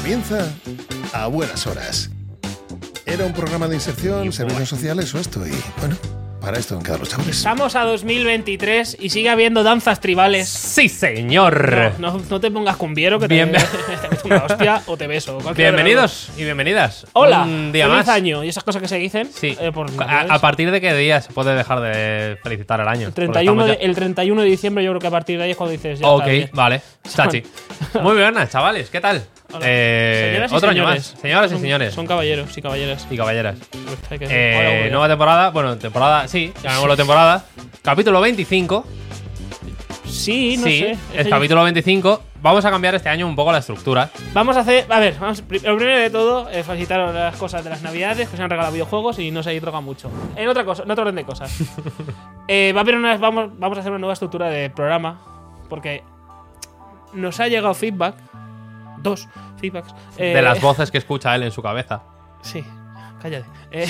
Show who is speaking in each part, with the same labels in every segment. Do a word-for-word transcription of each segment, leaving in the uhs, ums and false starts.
Speaker 1: Comienza A Buenas Horas. Era un programa de inserción, servicios sociales o esto, y bueno, para esto han quedado los chavales.
Speaker 2: Estamos a dos mil veintitrés y sigue habiendo danzas tribales.
Speaker 3: ¡Sí, señor!
Speaker 2: No, no, no te pongas cumbiero que te,
Speaker 3: Bien.
Speaker 2: te meto una hostia o te beso.
Speaker 3: Bienvenidos y bienvenidas.
Speaker 2: Hola,
Speaker 3: Un día
Speaker 2: feliz
Speaker 3: más.
Speaker 2: año y esas cosas que se dicen.
Speaker 3: Sí.
Speaker 2: eh, por
Speaker 3: a, a partir de qué día se puede dejar de felicitar al año?
Speaker 2: el treinta y uno,
Speaker 3: Porque
Speaker 2: de,
Speaker 3: estamos ya-
Speaker 2: el treinta y uno de diciembre yo creo que a partir de ahí es cuando dices ya
Speaker 3: Ok,
Speaker 2: está bien.
Speaker 3: vale. Chachi. Muy buenas, chavales. ¿Qué tal?
Speaker 2: Hola.
Speaker 3: Eh,
Speaker 2: Señoras y
Speaker 3: otro año
Speaker 2: señores.
Speaker 3: más. Señoras y
Speaker 2: Son-
Speaker 3: señores.
Speaker 2: Son caballeros y caballeras.
Speaker 3: Y caballeras.
Speaker 2: Hay que-
Speaker 3: Eh,
Speaker 2: Hola, hola.
Speaker 3: nueva temporada. Bueno, temporada. Sí, llamémoslo temporada. Capítulo veinticinco.
Speaker 2: Sí, no
Speaker 3: sí,
Speaker 2: sé.
Speaker 3: es
Speaker 2: Ese-
Speaker 3: capítulo veinticinco. Vamos a cambiar este año un poco la estructura.
Speaker 2: Vamos a hacer. A ver, vamos, pri- lo primero de todo, eh, felicitar las cosas de las navidades, que se han regalado videojuegos y no se droga mucho. En otra cosa, en otro orden de cosas. eh, va a haber unas, vamos, vamos a hacer una nueva estructura de programa. Porque nos ha llegado feedback. Dos feedbacks. eh,
Speaker 3: De las voces que escucha él en su cabeza.
Speaker 2: Sí, cállate. Eh,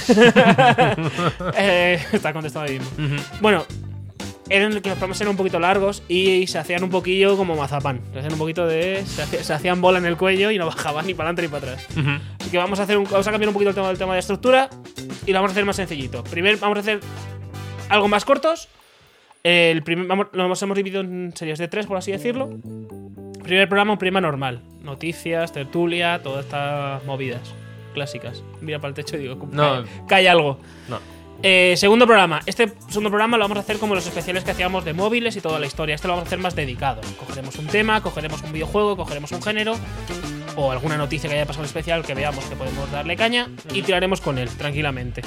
Speaker 2: eh, está contestando ahí mismo.
Speaker 3: Ujú.
Speaker 2: Bueno, eran que los programas eran un poquito largos y se hacían un poquillo como mazapán. Se hacían un poquito de. Se, hacía- se hacían bola en el cuello y no bajaban ni para adelante ni para atrás.
Speaker 3: Ujú.
Speaker 2: Así que vamos a hacer un, vamos a cambiar un poquito el tema del tema de estructura y lo vamos a hacer más sencillito. Primero vamos a hacer algo más cortos. El primer, vamos, lo hemos, hemos dividido en series de tres, por así decirlo. Primer programa, un programa normal. Noticias, tertulia, todas estas movidas clásicas. Mira para el techo y digo,
Speaker 3: No.
Speaker 2: cae, cae algo.
Speaker 3: No.
Speaker 2: Eh, segundo programa. Este segundo programa lo vamos a hacer como los especiales que hacíamos de móviles y toda la historia. Este lo vamos a hacer más dedicado. Cogeremos un tema, cogeremos un videojuego, cogeremos un género o alguna noticia que haya pasado en especial que veamos que podemos darle caña y tiraremos con él tranquilamente.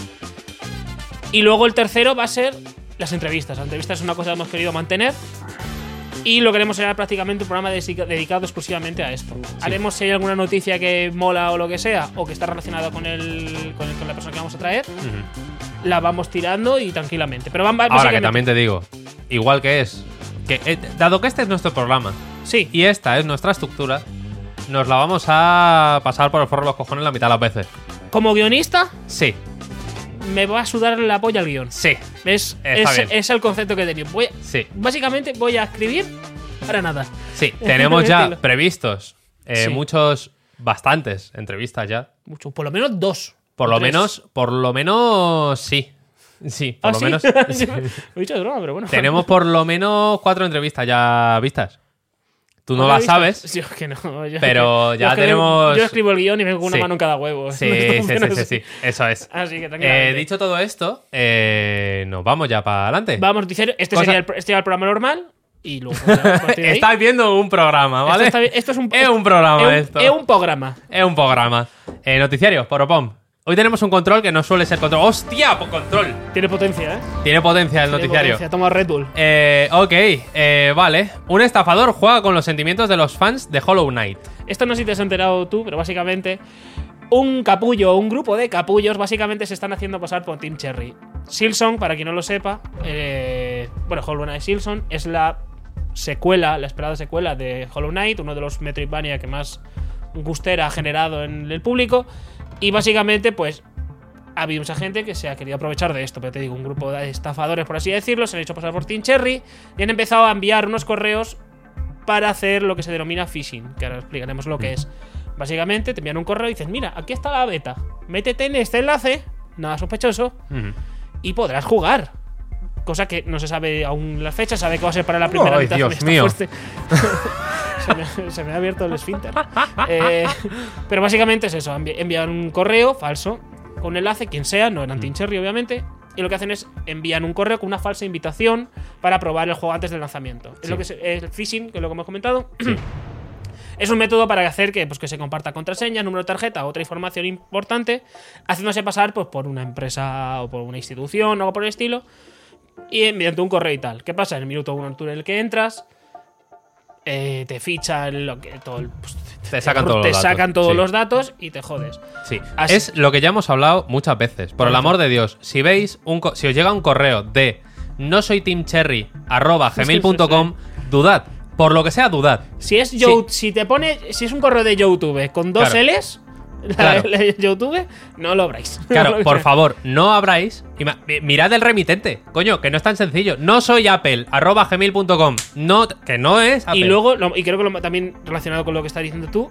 Speaker 2: Y luego el tercero va a ser las entrevistas. Las entrevistas es una cosa que hemos querido mantener y lo queremos ser prácticamente un programa dedica- dedicado exclusivamente a esto. Haremos si hay alguna noticia que mola o lo que sea o que está relacionada con, el, con, el- con la persona que vamos a traer.
Speaker 3: Ujú.
Speaker 2: La vamos tirando y tranquilamente. Pero van va-
Speaker 3: Ahora que
Speaker 2: básicamente-
Speaker 3: también te digo, igual que es, que eh, dado que este es nuestro programa
Speaker 2: Sí,
Speaker 3: y esta es nuestra estructura, nos la vamos a pasar por el forro de los cojones la mitad de las veces.
Speaker 2: como guionista,
Speaker 3: Sí,
Speaker 2: me va a sudar la polla al guión.
Speaker 3: sí,
Speaker 2: Es,
Speaker 3: Está
Speaker 2: es,
Speaker 3: bien.
Speaker 2: es el concepto que he tenido. Voy a-
Speaker 3: sí,
Speaker 2: básicamente voy a escribir para nada.
Speaker 3: sí. Tenemos ya
Speaker 2: Estilo.
Speaker 3: previstos eh,
Speaker 2: Sí.
Speaker 3: muchos, bastantes entrevistas ya.
Speaker 2: Mucho, por lo menos dos.
Speaker 3: Por
Speaker 2: o
Speaker 3: lo
Speaker 2: tres.
Speaker 3: menos, por lo menos, sí. Sí, por
Speaker 2: ¿Ah,
Speaker 3: lo
Speaker 2: sí?
Speaker 3: menos. sí.
Speaker 2: Lo he dicho de broma, pero bueno.
Speaker 3: Tenemos por lo menos cuatro entrevistas ya vistas. Tú no
Speaker 2: ¿Cuándo
Speaker 3: las
Speaker 2: vistas?
Speaker 3: sabes.
Speaker 2: Yo es que no. yo-
Speaker 3: Pero
Speaker 2: yo
Speaker 3: ya
Speaker 2: es que
Speaker 3: tenemos-
Speaker 2: Yo escribo el guión y vengo con una
Speaker 3: Sí.
Speaker 2: mano en cada huevo.
Speaker 3: Sí,
Speaker 2: Esto
Speaker 3: sí,
Speaker 2: funciona
Speaker 3: sí, sí,
Speaker 2: así.
Speaker 3: sí. Eso es.
Speaker 2: Así que tranquilamente.
Speaker 3: Eh, dicho todo esto, eh, nos vamos ya para adelante.
Speaker 2: Vamos, noticiario. Este
Speaker 3: Cosa-
Speaker 2: sería el, pro- este era el programa normal. Y luego. pues, a partir de ahí-
Speaker 3: Estás viendo un programa, ¿vale?
Speaker 2: Esto, está bien- esto es un,
Speaker 3: Es un programa
Speaker 2: es un-
Speaker 3: esto.
Speaker 2: Es un programa.
Speaker 3: Es un programa. Eh, noticiarios, poropom. Hoy tenemos un control que no suele ser control. ¡Hostia! Por control.
Speaker 2: Tiene potencia, ¿eh?
Speaker 3: Tiene potencia el
Speaker 2: Tiene
Speaker 3: noticiario.
Speaker 2: potencia. Toma Red Bull.
Speaker 3: Eh, ok, eh, vale. Un estafador juega con los sentimientos de los fans de Hollow Knight.
Speaker 2: Esto no sé si te has enterado tú, pero básicamente un capullo o un grupo de capullos básicamente se están haciendo pasar por Team Cherry. Silson, para quien no lo sepa, eh, bueno, Hollow Knight Silson es la secuela, la esperada secuela de Hollow Knight, uno de los Metroidvania que más gustera ha generado en el público. Y básicamente, pues, ha habido mucha gente que se ha querido aprovechar de esto. Pero te digo, un grupo de estafadores, por así decirlo, se han hecho pasar por Team Cherry y han empezado a enviar unos correos para hacer lo que se denomina phishing, que ahora explicaremos lo que es. Básicamente, te envían un correo y dices, mira, aquí está la beta, métete en este enlace, nada sospechoso,
Speaker 3: Ujú.
Speaker 2: y podrás jugar. Cosa que no se sabe aún la fecha, sabe que va a ser para la primera
Speaker 3: Ay,
Speaker 2: mitad.
Speaker 3: Dios
Speaker 2: Está
Speaker 3: mío.
Speaker 2: fuerte. se, me, se me ha abierto el esfínter. Eh, pero básicamente es eso, envi- envían un correo falso con un enlace, quien sea, no eran Team Cherry obviamente, y lo que hacen es envían un correo con una falsa invitación para probar el juego antes del lanzamiento. Es
Speaker 3: Sí.
Speaker 2: lo que es el phishing, que es lo que hemos comentado. Es un método para hacer que, pues, que se comparta contraseña, número de tarjeta, otra información importante, haciéndose pasar, pues, por una empresa o por una institución o algo por el estilo, y mediante un correo y tal. ¿Qué pasa? En el minuto uno tú en el que entras, eh, te fichan lo que, todo el, pues,
Speaker 3: Te sacan todos
Speaker 2: te
Speaker 3: los datos.
Speaker 2: sacan todos
Speaker 3: Sí.
Speaker 2: los datos y te jodes.
Speaker 3: Sí,
Speaker 2: Así-
Speaker 3: es lo que ya hemos hablado muchas veces. Por el amor de Dios, si veis un co- si os llega un correo de no soy Team Cherry arroba gmail punto com, dudad. Por lo que sea, dudad.
Speaker 2: Si es Yo- si te pone, si es un correo de YouTube con dos
Speaker 3: Claro.
Speaker 2: L's, la,
Speaker 3: Claro.
Speaker 2: la de YouTube, no lo abráis.
Speaker 3: Claro, por favor, no abráis. y ma- mi- Mirad el remitente. Coño, que no es tan sencillo. No soy Apple, arroba gmail punto com. No, que no es Apple.
Speaker 2: Y luego, lo- y creo que lo- también relacionado con lo que estás diciendo tú,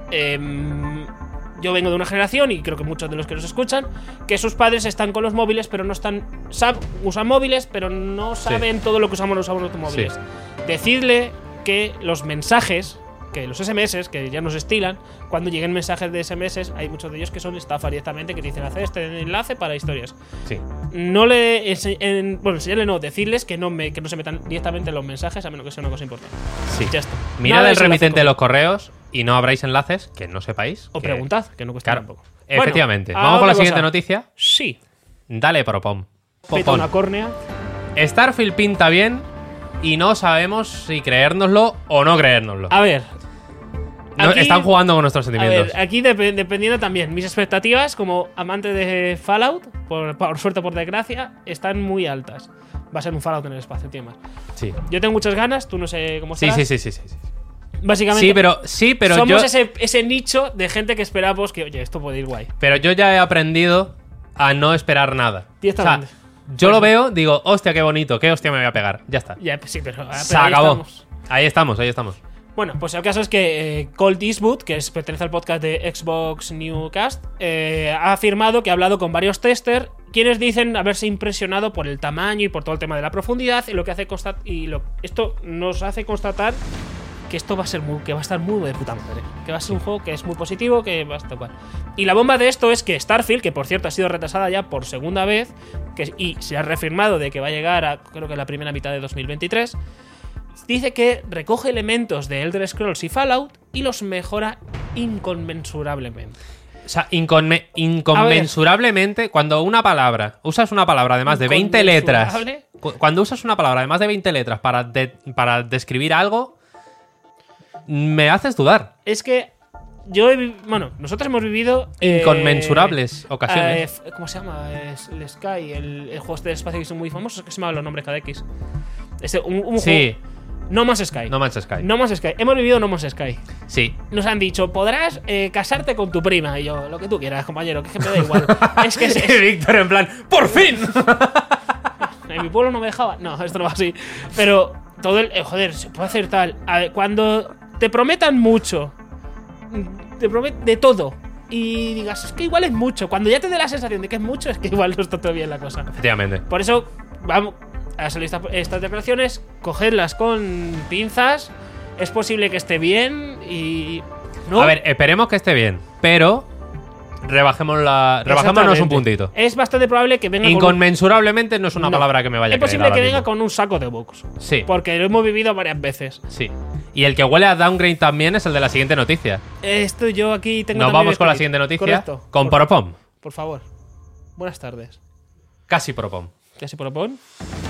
Speaker 2: Eh, yo vengo de una generación, y creo que muchos de los que nos escuchan, que sus padres están con los móviles, pero no están. Sab, usan móviles, pero no saben sí. todo lo que usamos los automóviles. Sí. Decidle que los mensajes, que los S M S, que ya nos estilan, cuando lleguen mensajes de S M S, hay muchos de ellos que son estafa directamente, que te dicen hacer este enlace para historias.
Speaker 3: Sí.
Speaker 2: No le. En, bueno, enseñarle no, decirles que no, me, que no se metan directamente en los mensajes, a menos que sea una cosa importante.
Speaker 3: Sí.
Speaker 2: Ya está.
Speaker 3: Mirad Nada el remitente de los correos y no abráis enlaces que no sepáis.
Speaker 2: O
Speaker 3: que...
Speaker 2: preguntad, que no cuesta
Speaker 3: claro.
Speaker 2: tampoco.
Speaker 3: Efectivamente.
Speaker 2: Bueno,
Speaker 3: vamos con la
Speaker 2: cosa.
Speaker 3: siguiente noticia.
Speaker 2: Sí.
Speaker 3: Dale, propom.
Speaker 2: Peta una córnea.
Speaker 3: Starfield pinta bien y no sabemos si creérnoslo o no creérnoslo.
Speaker 2: A ver.
Speaker 3: No,
Speaker 2: aquí,
Speaker 3: están jugando con nuestros sentimientos.
Speaker 2: A ver, aquí dep dependiendo también. Mis expectativas como amante de Fallout, por, por suerte o por desgracia, están muy altas. Va a ser un Fallout en el espacio, tío, más.
Speaker 3: Sí.
Speaker 2: Yo tengo muchas ganas, tú no sé cómo estás.
Speaker 3: Sí, sí, sí, sí, sí.
Speaker 2: Básicamente,
Speaker 3: sí, pero, sí, pero
Speaker 2: somos
Speaker 3: yo,
Speaker 2: ese, ese nicho de gente que esperamos que, oye, esto puede ir guay.
Speaker 3: Pero yo ya he aprendido a no esperar nada.
Speaker 2: O sea,
Speaker 3: yo lo veo, digo, hostia, qué bonito, qué hostia me voy a pegar. Ya está.
Speaker 2: Ya, sí, pero, pero
Speaker 3: se
Speaker 2: ahí
Speaker 3: acabó.
Speaker 2: Estamos.
Speaker 3: Ahí estamos, ahí estamos.
Speaker 2: Bueno, pues el caso es que eh, Colt Eastwood, que es, pertenece al podcast de Xbox Newcast, eh, ha afirmado que ha hablado con varios testers, quienes dicen haberse impresionado por el tamaño y por todo el tema de la profundidad, y lo que hace constat y lo, esto nos hace constatar que esto va a ser muy, que va a estar muy de puta madre, que va a ser un juego que es muy positivo, que va a estar igual. Y la bomba de esto es que Starfield, que por cierto ha sido retrasada ya por segunda vez, que, y se ha reafirmado de que va a llegar a, creo que la primera mitad de dos mil veintitrés, dice que recoge elementos de Elder Scrolls y Fallout y los mejora inconmensurablemente.
Speaker 3: O sea, inconme inconmensurablemente, cuando una palabra, usas una palabra de más de veinte letras, cuando usas una palabra de más de veinte letras para, de, para describir algo, me haces dudar.
Speaker 2: Es que yo he bueno, nosotros hemos vivido
Speaker 3: inconmensurables
Speaker 2: eh,
Speaker 3: ocasiones.
Speaker 2: Eh, ¿Cómo se llama? Es el Sky, el, el juego de espacio que son muy famosos, que se llama los nombres cada X. Este, un, un
Speaker 3: sí.
Speaker 2: juego. No Man's Sky.
Speaker 3: No Man's Sky.
Speaker 2: No Man's Sky. Hemos vivido No Man's Sky.
Speaker 3: Sí.
Speaker 2: Nos han dicho, podrás eh, casarte con tu prima. Y yo, lo que tú quieras, compañero, que, es que me da igual. Es que es, es...
Speaker 3: Víctor en plan, ¡por fin!
Speaker 2: En mi pueblo no me dejaba. No, esto no va así. Pero todo el. Eh, joder, se puede hacer tal. A ver, cuando te prometan mucho, te prometen de todo, y digas, es que igual es mucho. Cuando ya te dé la sensación de que es mucho, es que igual no está todo bien la cosa.
Speaker 3: Efectivamente.
Speaker 2: Por eso, vamos. A salir esta, estas declaraciones, cogedlas con pinzas. Es posible que esté bien y. ¿no?
Speaker 3: A ver, esperemos que esté bien, pero rebajemos la, rebajémonos un puntito.
Speaker 2: Es bastante probable que venga.
Speaker 3: Inconmensurablemente
Speaker 2: con un...
Speaker 3: no es una
Speaker 2: no.
Speaker 3: palabra que me vaya a
Speaker 2: Es posible que venga
Speaker 3: mismo.
Speaker 2: con un saco de bugs.
Speaker 3: Sí.
Speaker 2: Porque lo hemos vivido varias veces.
Speaker 3: Sí. Y el que huele a downgrade también es el de la siguiente noticia.
Speaker 2: Esto yo aquí tengo.
Speaker 3: Nos vamos con la siguiente noticia.
Speaker 2: Correcto.
Speaker 3: Con
Speaker 2: por,
Speaker 3: Propom.
Speaker 2: Por favor. Buenas tardes.
Speaker 3: Casi Propom.
Speaker 2: Casi Propom.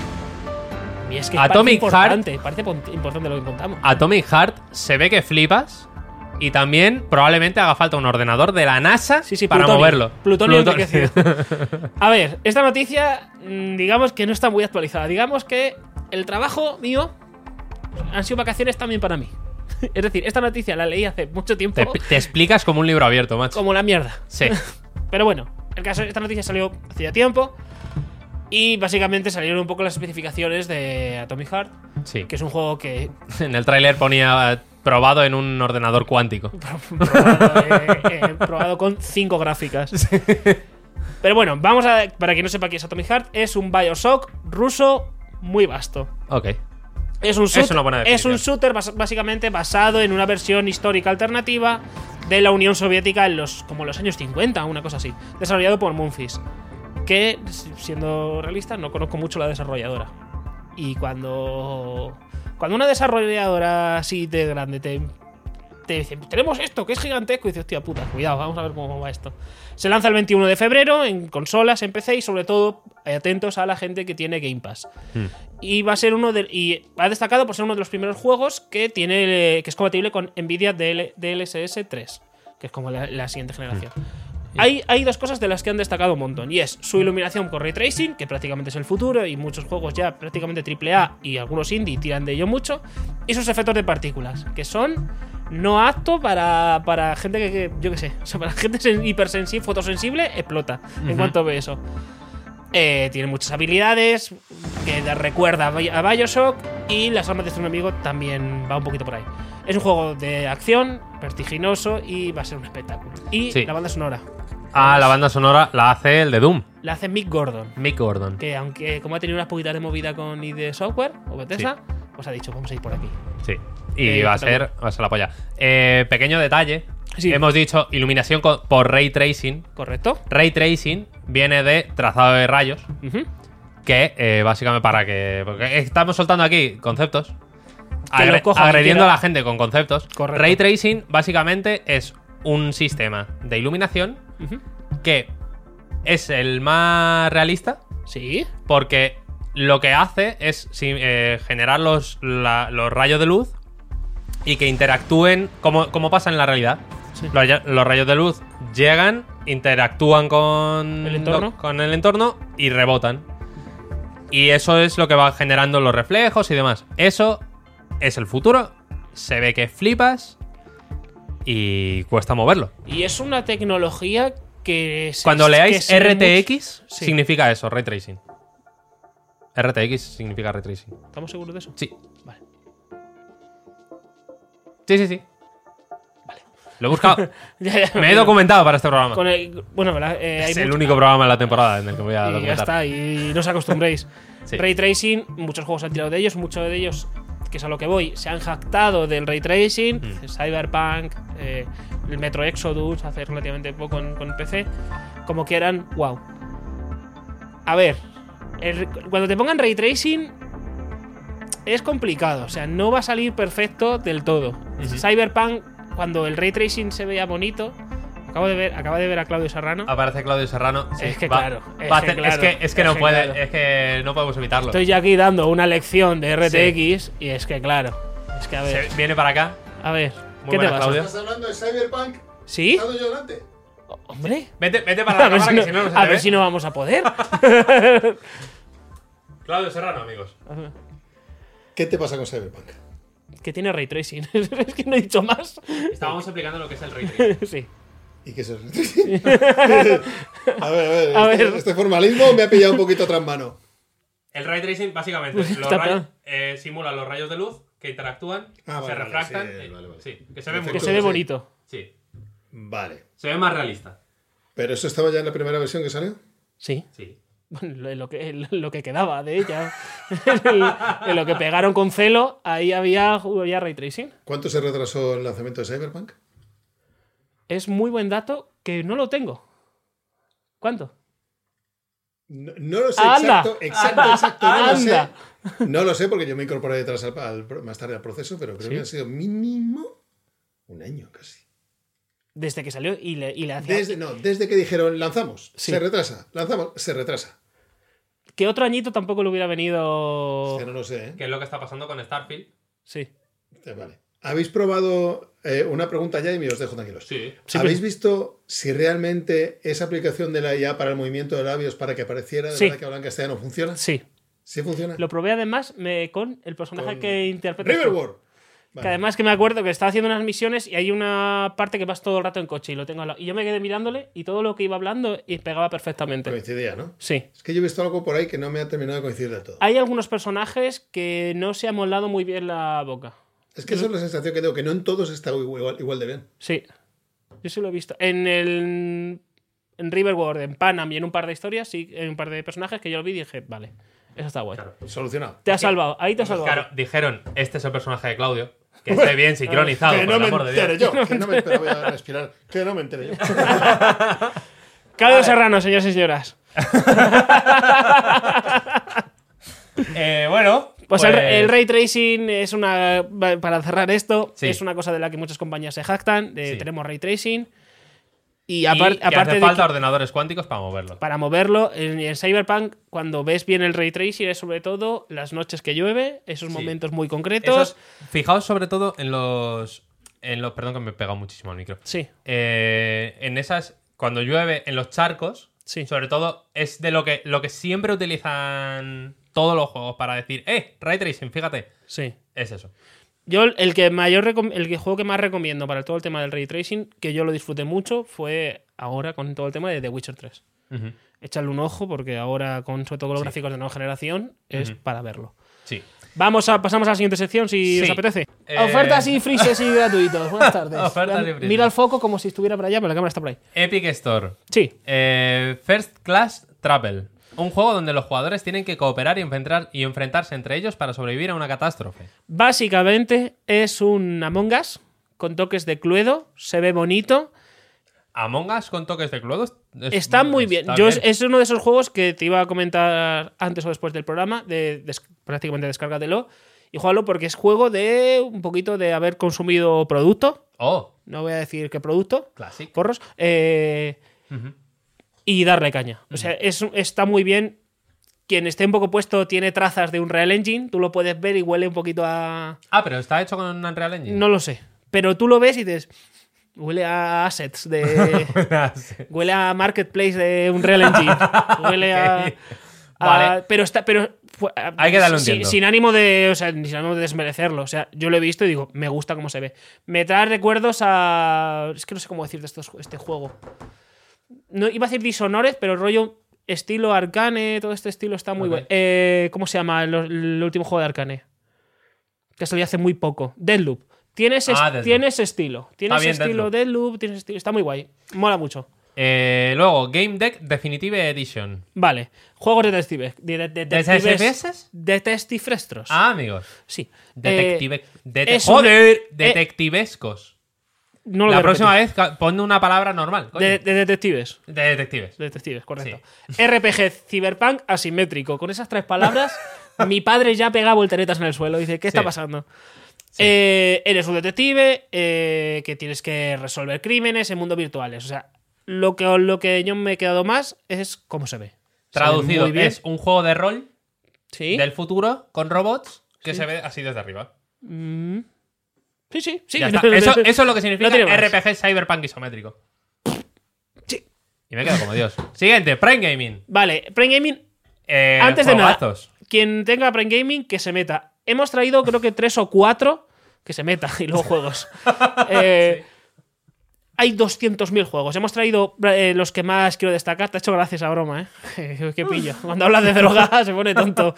Speaker 2: Y es que
Speaker 3: Atomic
Speaker 2: parece importante,
Speaker 3: Heart,
Speaker 2: parece importante lo que contamos.
Speaker 3: Atomic Heart se ve que flipas. Y también probablemente haga falta un ordenador de la NASA
Speaker 2: sí, sí,
Speaker 3: para
Speaker 2: plutonio,
Speaker 3: moverlo.
Speaker 2: Plutonio enriquecido. A ver, esta noticia, digamos que no está muy actualizada. Digamos que el trabajo mío han sido vacaciones también para mí. Es decir, esta noticia la leí hace mucho tiempo.
Speaker 3: Te, te explicas como un libro abierto, macho.
Speaker 2: Como la mierda.
Speaker 3: Sí.
Speaker 2: Pero bueno, el caso, esta noticia salió hacía tiempo. Y básicamente salieron un poco las especificaciones de Atomic Heart.
Speaker 3: Sí.
Speaker 2: Que es un juego que.
Speaker 3: En el tráiler ponía probado en un ordenador cuántico.
Speaker 2: probado, eh, eh, probado con cinco gráficas. Sí. Pero bueno, vamos a. Para quien no sepa qué es Atomic Heart, es un Bioshock ruso muy vasto.
Speaker 3: Ok.
Speaker 2: Es un, shoot,
Speaker 3: es, una buena
Speaker 2: es un shooter bas básicamente basado en una versión histórica alternativa de la Unión Soviética en los como los años cincuenta, una cosa así. Desarrollado por Memphis. Que, siendo realista, no conozco mucho la desarrolladora. Y cuando cuando una desarrolladora así de grande te, te dice, tenemos esto, que es gigantesco, y dices, hostia puta, cuidado, vamos a ver cómo va esto. Se lanza el veintiuno de febrero en consolas, en P C y sobre todo atentos a la gente que tiene Game Pass. Hmm. Y va a ser uno de, y ha destacado por ser uno de los primeros juegos que tiene que es compatible con Nvidia D L S S tres, que es como la, la siguiente generación. Hmm. Hay, hay dos cosas de las que han destacado un montón, y es su iluminación con Ray Tracing, que prácticamente es el futuro, y muchos juegos ya prácticamente triple A y algunos indie tiran de ello mucho, y sus efectos de partículas, que son no aptos para, para gente que, que, yo qué sé, o sea, para gente hipersensible, fotosensible, explota uh-huh. en cuanto ve eso. Eh, tiene muchas habilidades que recuerda a Bioshock, y las armas de un amigo también va un poquito por ahí. Es un juego de acción, vertiginoso y va a ser un espectáculo. Y
Speaker 3: Sí.
Speaker 2: la banda sonora.
Speaker 3: Ah, la banda sonora la hace el de Doom,
Speaker 2: La hace Mick Gordon.
Speaker 3: Mick Gordon.
Speaker 2: Que aunque como ha tenido unas poquitas de movida con I D Software o Bethesda, pues ha dicho, vamos a ir por aquí.
Speaker 3: Sí. Y
Speaker 2: Eh,
Speaker 3: va, a
Speaker 2: ¿qué tal?
Speaker 3: ser, va a ser la polla. Eh, pequeño detalle.
Speaker 2: Sí.
Speaker 3: Hemos dicho iluminación co- por ray tracing.
Speaker 2: ¿Correcto?
Speaker 3: Ray tracing viene de trazado de rayos.
Speaker 2: Ujú.
Speaker 3: Que eh, básicamente para que. Porque estamos soltando aquí conceptos.
Speaker 2: Que lo
Speaker 3: agre-
Speaker 2: coja
Speaker 3: agrediendo
Speaker 2: cualquiera.
Speaker 3: a la gente con conceptos.
Speaker 2: Correcto.
Speaker 3: Ray tracing básicamente es un sistema de iluminación
Speaker 2: Ujú.
Speaker 3: que es el más realista.
Speaker 2: Sí.
Speaker 3: Porque lo que hace es sí, eh, generar los, la- los rayos de luz y que interactúen como, como pasa en la realidad.
Speaker 2: Sí.
Speaker 3: Los, ya- los rayos de luz llegan, interactúan con
Speaker 2: ¿El entorno?
Speaker 3: lo- con el entorno y rebotan. Y eso es lo que va generando los reflejos y demás. Eso es el futuro. Se ve que flipas y cuesta moverlo.
Speaker 2: Y es una tecnología que... se-
Speaker 3: Cuando
Speaker 2: que
Speaker 3: leáis
Speaker 2: se ve
Speaker 3: R T X,
Speaker 2: mucho- Sí.
Speaker 3: significa eso, Ray Tracing. R T X significa Ray Tracing.
Speaker 2: ¿Estamos seguros de eso?
Speaker 3: Sí.
Speaker 2: Vale.
Speaker 3: Sí, sí, sí.
Speaker 2: Vale.
Speaker 3: Lo he buscado.
Speaker 2: Ya, ya,
Speaker 3: Me he documentado para este programa.
Speaker 2: Con el- bueno, ¿verdad? Eh, hay
Speaker 3: Es el
Speaker 2: mucho-
Speaker 3: único programa en la temporada en el que voy a
Speaker 2: Y ya
Speaker 3: documentar.
Speaker 2: está, y no os acostumbréis.
Speaker 3: Sí.
Speaker 2: Ray Tracing, muchos juegos han tirado de ellos, muchos de ellos, que es a lo que voy, se han jactado del Ray Tracing.
Speaker 3: Mm.
Speaker 2: Cyberpunk, eh, el Metro Exodus, hace relativamente poco en- con P C. Como que eran, wow. A ver, el- cuando te pongan Ray Tracing es complicado, o sea, no va a salir perfecto del todo.
Speaker 3: Ujú.
Speaker 2: Cyberpunk, cuando el Ray Tracing se veía bonito, acabo de ver, acaba de ver a Claudio Serrano.
Speaker 3: Aparece Claudio Serrano. sí,
Speaker 2: Es que
Speaker 3: va-
Speaker 2: claro, es
Speaker 3: va a
Speaker 2: que
Speaker 3: hacer-
Speaker 2: claro,
Speaker 3: es que, es que
Speaker 2: es
Speaker 3: no
Speaker 2: que
Speaker 3: puede,
Speaker 2: claro.
Speaker 3: es que no podemos evitarlo.
Speaker 2: Estoy ya aquí dando una lección de R T X y es que claro, es que a ver,
Speaker 3: Se viene para acá.
Speaker 2: a ver,
Speaker 3: Muy
Speaker 2: ¿qué te
Speaker 3: buenas,
Speaker 2: pasa?
Speaker 3: Claudio.
Speaker 1: ¿Estás hablando de Cyberpunk?
Speaker 2: ¿Sí?
Speaker 1: ¿Estado yo delante?
Speaker 2: Hombre,
Speaker 3: Vete, vete para
Speaker 2: a
Speaker 3: la
Speaker 2: ver,
Speaker 3: cámara
Speaker 2: si no,
Speaker 3: que si no, no se
Speaker 2: a
Speaker 3: te
Speaker 2: ver
Speaker 3: ve.
Speaker 2: si no vamos a poder.
Speaker 3: Claudio Serrano, amigos.
Speaker 1: ¿Qué te pasa con Cyberpunk?
Speaker 2: Que tiene ray tracing. Es que no he dicho más.
Speaker 3: Estábamos explicando lo que es el Ray Tracing.
Speaker 2: Sí.
Speaker 1: ¿Y qué es eso? a ver, a ver.
Speaker 2: A
Speaker 1: este,
Speaker 2: ver.
Speaker 1: este formalismo me ha pillado un poquito tras mano.
Speaker 3: El Ray Tracing, básicamente, los
Speaker 2: Está
Speaker 3: rayos,
Speaker 2: plan.
Speaker 3: eh, simula los rayos de luz que interactúan,
Speaker 1: Ah,
Speaker 3: se
Speaker 1: vale, vale,
Speaker 3: refractan.
Speaker 1: sí,
Speaker 3: eh,
Speaker 1: vale, vale.
Speaker 3: sí, que se ve
Speaker 1: Perfecto.
Speaker 2: Que
Speaker 3: mucho.
Speaker 2: se ve
Speaker 1: sí.
Speaker 2: bonito.
Speaker 3: Sí,
Speaker 1: Vale.
Speaker 3: se ve más realista.
Speaker 1: ¿Pero eso estaba ya en la primera versión que salió?
Speaker 2: Sí.
Speaker 3: Sí.
Speaker 2: Bueno, lo, lo que, lo que quedaba de ella. El- en lo que pegaron con celo, ahí había, había ray tracing.
Speaker 1: ¿Cuánto se retrasó el lanzamiento de Cyberpunk?
Speaker 2: Es muy buen dato que no lo tengo. ¿Cuánto?
Speaker 1: No, no lo sé
Speaker 2: Anda.
Speaker 1: exacto, exacto, exacto. No lo sé.
Speaker 2: Anda.
Speaker 1: No lo sé porque yo me incorporé detrás al, al- más tarde al proceso, pero creo
Speaker 2: ¿Sí?
Speaker 1: que ha sido mínimo un año casi.
Speaker 2: Desde que salió y le, y le hacía.
Speaker 1: Desde, no, desde que dijeron lanzamos,
Speaker 2: Sí.
Speaker 1: se retrasa, lanzamos, se retrasa.
Speaker 2: Que otro añito tampoco le hubiera venido.
Speaker 1: Es que no lo sé, ¿eh?
Speaker 3: Que es lo que está pasando con Starfield.
Speaker 2: Sí.
Speaker 1: Eh, Vale. ¿Habéis probado eh, una pregunta ya y me os dejo tranquilos?
Speaker 3: Sí.
Speaker 2: Sí,
Speaker 1: ¿Habéis
Speaker 2: pero-
Speaker 1: visto si realmente esa aplicación de la I A para el movimiento de labios para que apareciera de
Speaker 2: Sí.
Speaker 1: verdad que hablan castellano funciona?
Speaker 2: Sí.
Speaker 1: ¿Sí funciona?
Speaker 2: Lo probé además me, con el personaje
Speaker 1: Con
Speaker 2: que interpreta.
Speaker 1: Riverworld.
Speaker 2: Que
Speaker 1: Vale.
Speaker 2: además que me acuerdo que estaba haciendo unas misiones y hay una parte que vas todo el rato en coche y lo tengo al lado. Y yo me quedé mirándole y todo lo que iba hablando y pegaba perfectamente.
Speaker 1: Coincidía, ¿no?
Speaker 2: Sí.
Speaker 1: Es que yo he visto algo por ahí que no me ha terminado de coincidir del todo.
Speaker 2: Hay algunos personajes que no se ha moldado muy bien la boca.
Speaker 1: Es que esa es la sensación que tengo, que no en todos está igual, igual de bien.
Speaker 2: Sí. Yo sí lo he visto. En el. En Riverworld, en Panam y en un par de historias, sí, en un par de personajes que yo lo vi y dije, vale, eso está guay.
Speaker 3: Claro.
Speaker 1: Solucionado.
Speaker 2: Te ha salvado, ahí te ha salvado.
Speaker 3: Claro, dijeron, este es el personaje de Claudio. Que esté bien sincronizado,
Speaker 1: Que
Speaker 3: por
Speaker 1: no
Speaker 3: el
Speaker 1: me
Speaker 3: amor de
Speaker 1: entere
Speaker 3: Dios.
Speaker 1: yo. Que no me entere, voy a respirar. Que no me entere yo.
Speaker 2: Claudio Serrano, señores y señoras.
Speaker 3: Eh, bueno,
Speaker 2: Pues, El, el ray tracing es una. Para cerrar esto,
Speaker 3: Sí.
Speaker 2: es una cosa de la que muchas compañías se jactan. De,
Speaker 3: Sí.
Speaker 2: Tenemos ray tracing. Y,
Speaker 3: y
Speaker 2: apar-
Speaker 3: que
Speaker 2: aparte
Speaker 3: hace
Speaker 2: de.
Speaker 3: falta
Speaker 2: que-
Speaker 3: ordenadores cuánticos para moverlo.
Speaker 2: para moverlo, en, en Cyberpunk, cuando ves bien el ray tracing, es sobre todo las noches que llueve, esos
Speaker 3: Sí.
Speaker 2: momentos muy concretos.
Speaker 3: Esos- fijaos sobre todo en los, en los... Perdón que me he pegado muchísimo al micro.
Speaker 2: Sí,
Speaker 3: Eh, en esas... Cuando llueve en los charcos,
Speaker 2: sí.
Speaker 3: sobre todo es de lo que, lo que siempre utilizan todos los juegos para decir, eh, Ray Tracing, fíjate.
Speaker 2: Sí.
Speaker 3: Es eso.
Speaker 2: Yo el que mayor recom- el que- juego que más recomiendo para todo el tema del ray tracing, que yo lo disfruté mucho, fue ahora con todo el tema de The Witcher tres. Échale un ojo porque ahora con sobre todo con los
Speaker 3: Sí.
Speaker 2: gráficos de nueva generación es
Speaker 3: Ujú.
Speaker 2: para verlo.
Speaker 3: Sí.
Speaker 2: Vamos a, pasamos a la siguiente sección si
Speaker 3: Sí.
Speaker 2: os apetece.
Speaker 3: Eh...
Speaker 2: Ofertas y freezes y gratuitos. Buenas tardes.
Speaker 3: Ofertas y freezes.
Speaker 2: Mira el foco como si estuviera por allá, pero la cámara está por ahí.
Speaker 3: Epic Store.
Speaker 2: Sí.
Speaker 3: Eh, First Class Travel. Un juego donde los jugadores tienen que cooperar y, enfrentar, y enfrentarse entre ellos para sobrevivir a una catástrofe.
Speaker 2: Básicamente es un Among Us con toques de Cluedo. Se ve bonito.
Speaker 3: Among Us con toques de Cluedo. Es-
Speaker 2: Está muy bien.
Speaker 3: está
Speaker 2: Yo
Speaker 3: bien.
Speaker 2: Es, es uno de esos juegos que te iba a comentar antes o después del programa. De, des- prácticamente descárgatelo y juégalo porque es juego de un poquito de haber consumido producto.
Speaker 3: Oh,
Speaker 2: No voy a decir qué producto.
Speaker 3: Classic.
Speaker 2: Porros. Eh,
Speaker 3: Ujú.
Speaker 2: y darle caña. O sea, es, está muy bien. Quien esté un poco puesto tiene trazas de Unreal Engine. Tú lo puedes ver y huele un poquito a...
Speaker 3: Ah, pero está hecho con Unreal Engine.
Speaker 2: No lo sé. Pero tú lo ves y dices... Huele a assets de... huele a marketplace de Unreal Engine. Huele a...
Speaker 3: Ok.
Speaker 2: a-
Speaker 3: Vale.
Speaker 2: Pero está... Pero,
Speaker 3: Hay que darle un
Speaker 2: sin,
Speaker 3: tiento.
Speaker 2: sin ánimo de... O sea, sin ánimo de desmerecerlo. O sea, yo lo he visto y digo, me gusta cómo se ve. Me trae recuerdos a... Es que no sé cómo decir de estos, este juego. No, iba a decir Dishonored, pero el rollo estilo Arcane, todo este estilo está muy
Speaker 3: Ok.
Speaker 2: bueno. Eh, ¿Cómo se llama el, el último juego de Arcane? Que salió hace muy poco. Deadloop. Tiene ese,
Speaker 3: Ah, Deathloop.
Speaker 2: tiene ese estilo. Tiene
Speaker 3: Está
Speaker 2: ese
Speaker 3: bien,
Speaker 2: estilo
Speaker 3: Deathloop.
Speaker 2: Deadloop, tiene ese estilo. Está muy guay. Mola mucho.
Speaker 3: Eh, luego, Game Deck Definitive Edition.
Speaker 2: Vale. Juegos detectives. De, de, de- detectives.
Speaker 3: ¿Detectives?
Speaker 2: Detectivestros.
Speaker 3: Ah, amigos.
Speaker 2: Sí.
Speaker 3: Detective...
Speaker 2: Eh,
Speaker 3: dete-
Speaker 2: es un-
Speaker 3: ¡Joder!
Speaker 2: eh,
Speaker 3: Detectivescos.
Speaker 2: no lo voy
Speaker 3: La
Speaker 2: a
Speaker 3: próxima
Speaker 2: repetir.
Speaker 3: vez ca- ponme una palabra normal. coño.
Speaker 2: De, de detectives.
Speaker 3: De detectives.
Speaker 2: Detectives, correcto. R P G Cyberpunk asimétrico. Con esas tres palabras, mi padre ya pega volteretas en el suelo. Dice, ¿qué está
Speaker 3: Sí.
Speaker 2: pasando? Eh, eres un detective eh, que tienes que resolver crímenes en mundos virtuales. O sea, lo que, lo que yo me he quedado más es cómo se ve. Se ve
Speaker 3: Traducido,
Speaker 2: muy bien.
Speaker 3: es un juego de rol
Speaker 2: ¿Sí?
Speaker 3: del futuro con robots que se ve así desde arriba.
Speaker 2: Mm. Sí, sí, sí.
Speaker 3: Ya está. Eso, eso es lo que significa
Speaker 2: No tiene más.
Speaker 3: R P G Cyberpunk isométrico.
Speaker 2: Sí.
Speaker 3: Y me quedo como Dios. Siguiente, Prime Gaming.
Speaker 2: Vale, Prime Gaming.
Speaker 3: Eh,
Speaker 2: Antes de nada,
Speaker 3: juegazos.
Speaker 2: quien tenga Prime Gaming, que se meta. Hemos traído, creo que tres o cuatro que se meta y luego juegos. Eh, Hay doscientos mil juegos. Hemos traído eh, los que más quiero destacar. Te ha hecho gracia esa broma, ¿eh? Qué pillo. Cuando hablas de droga se pone tonto.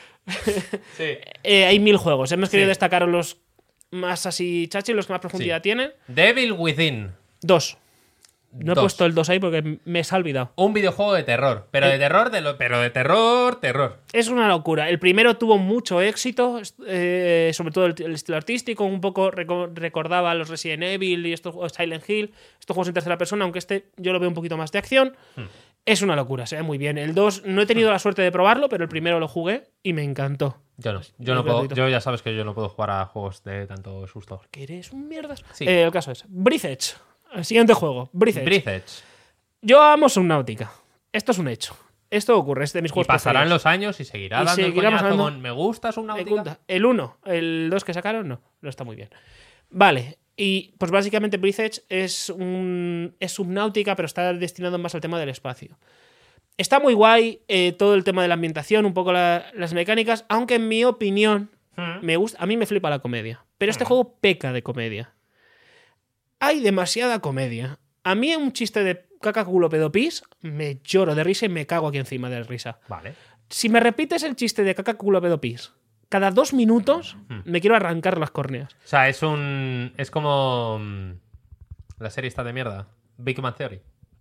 Speaker 3: Sí.
Speaker 2: Eh, hay mil juegos. Hemos querido
Speaker 3: Sí.
Speaker 2: destacar los más así chachi, los que más profundidad
Speaker 3: Sí.
Speaker 2: tienen.
Speaker 3: Devil Within.
Speaker 2: Dos. No he
Speaker 3: Dos.
Speaker 2: puesto el dos ahí porque me se ha olvidado.
Speaker 3: Un videojuego de terror. Pero de terror, de lo, pero de terror, terror.
Speaker 2: Es una locura. El primero tuvo mucho éxito, eh, sobre todo el, el estilo artístico, un poco reco- recordaba a los Resident Evil y estos juegos Silent Hill, estos juegos en tercera persona, aunque este yo lo veo un poquito más de acción.
Speaker 3: Hmm.
Speaker 2: Es una locura, se ve muy bien. El dos no he tenido la suerte de probarlo, pero el primero lo jugué y me encantó.
Speaker 3: Yo no. Yo
Speaker 2: Es
Speaker 3: no puedo.
Speaker 2: gratuito.
Speaker 3: Yo ya sabes que yo no puedo jugar a juegos de tanto susto.
Speaker 2: ¿Que eres un mierdas?
Speaker 3: Sí.
Speaker 2: Eh, el caso es Breath Edge. El siguiente juego, Breath Edge.
Speaker 3: Breath Edge.
Speaker 2: Yo amo Subnautica. Esto es un hecho. Esto ocurre, es de mis
Speaker 3: Y
Speaker 2: juegos
Speaker 3: pasarán
Speaker 2: preferidos.
Speaker 3: los años y seguirá
Speaker 2: Y
Speaker 3: dando el
Speaker 2: seguirá
Speaker 3: coñazo
Speaker 2: pasando.
Speaker 3: con me gusta
Speaker 2: Me
Speaker 3: Subnautica.
Speaker 2: gusta. El uno, el dos que sacaron, no, no está muy bien. Vale, y pues básicamente Breath Edge es, un, es Subnautica, pero está destinado más al tema del espacio. Está muy guay eh, todo el tema de la ambientación, un poco la- las mecánicas, aunque en mi opinión,
Speaker 3: Mm.
Speaker 2: me gusta, a mí me flipa la comedia. Pero este juego peca de comedia. Hay demasiada comedia. A mí un chiste de caca culo pedo pis, me lloro de risa y me cago aquí encima de risa.
Speaker 3: Vale.
Speaker 2: Si me repites el chiste de caca culo pedo pis cada dos minutos,
Speaker 3: Hmm.
Speaker 2: me quiero arrancar las córneas.
Speaker 3: O sea, es un. Es como. mm, La serie está de mierda. Big Man Theory.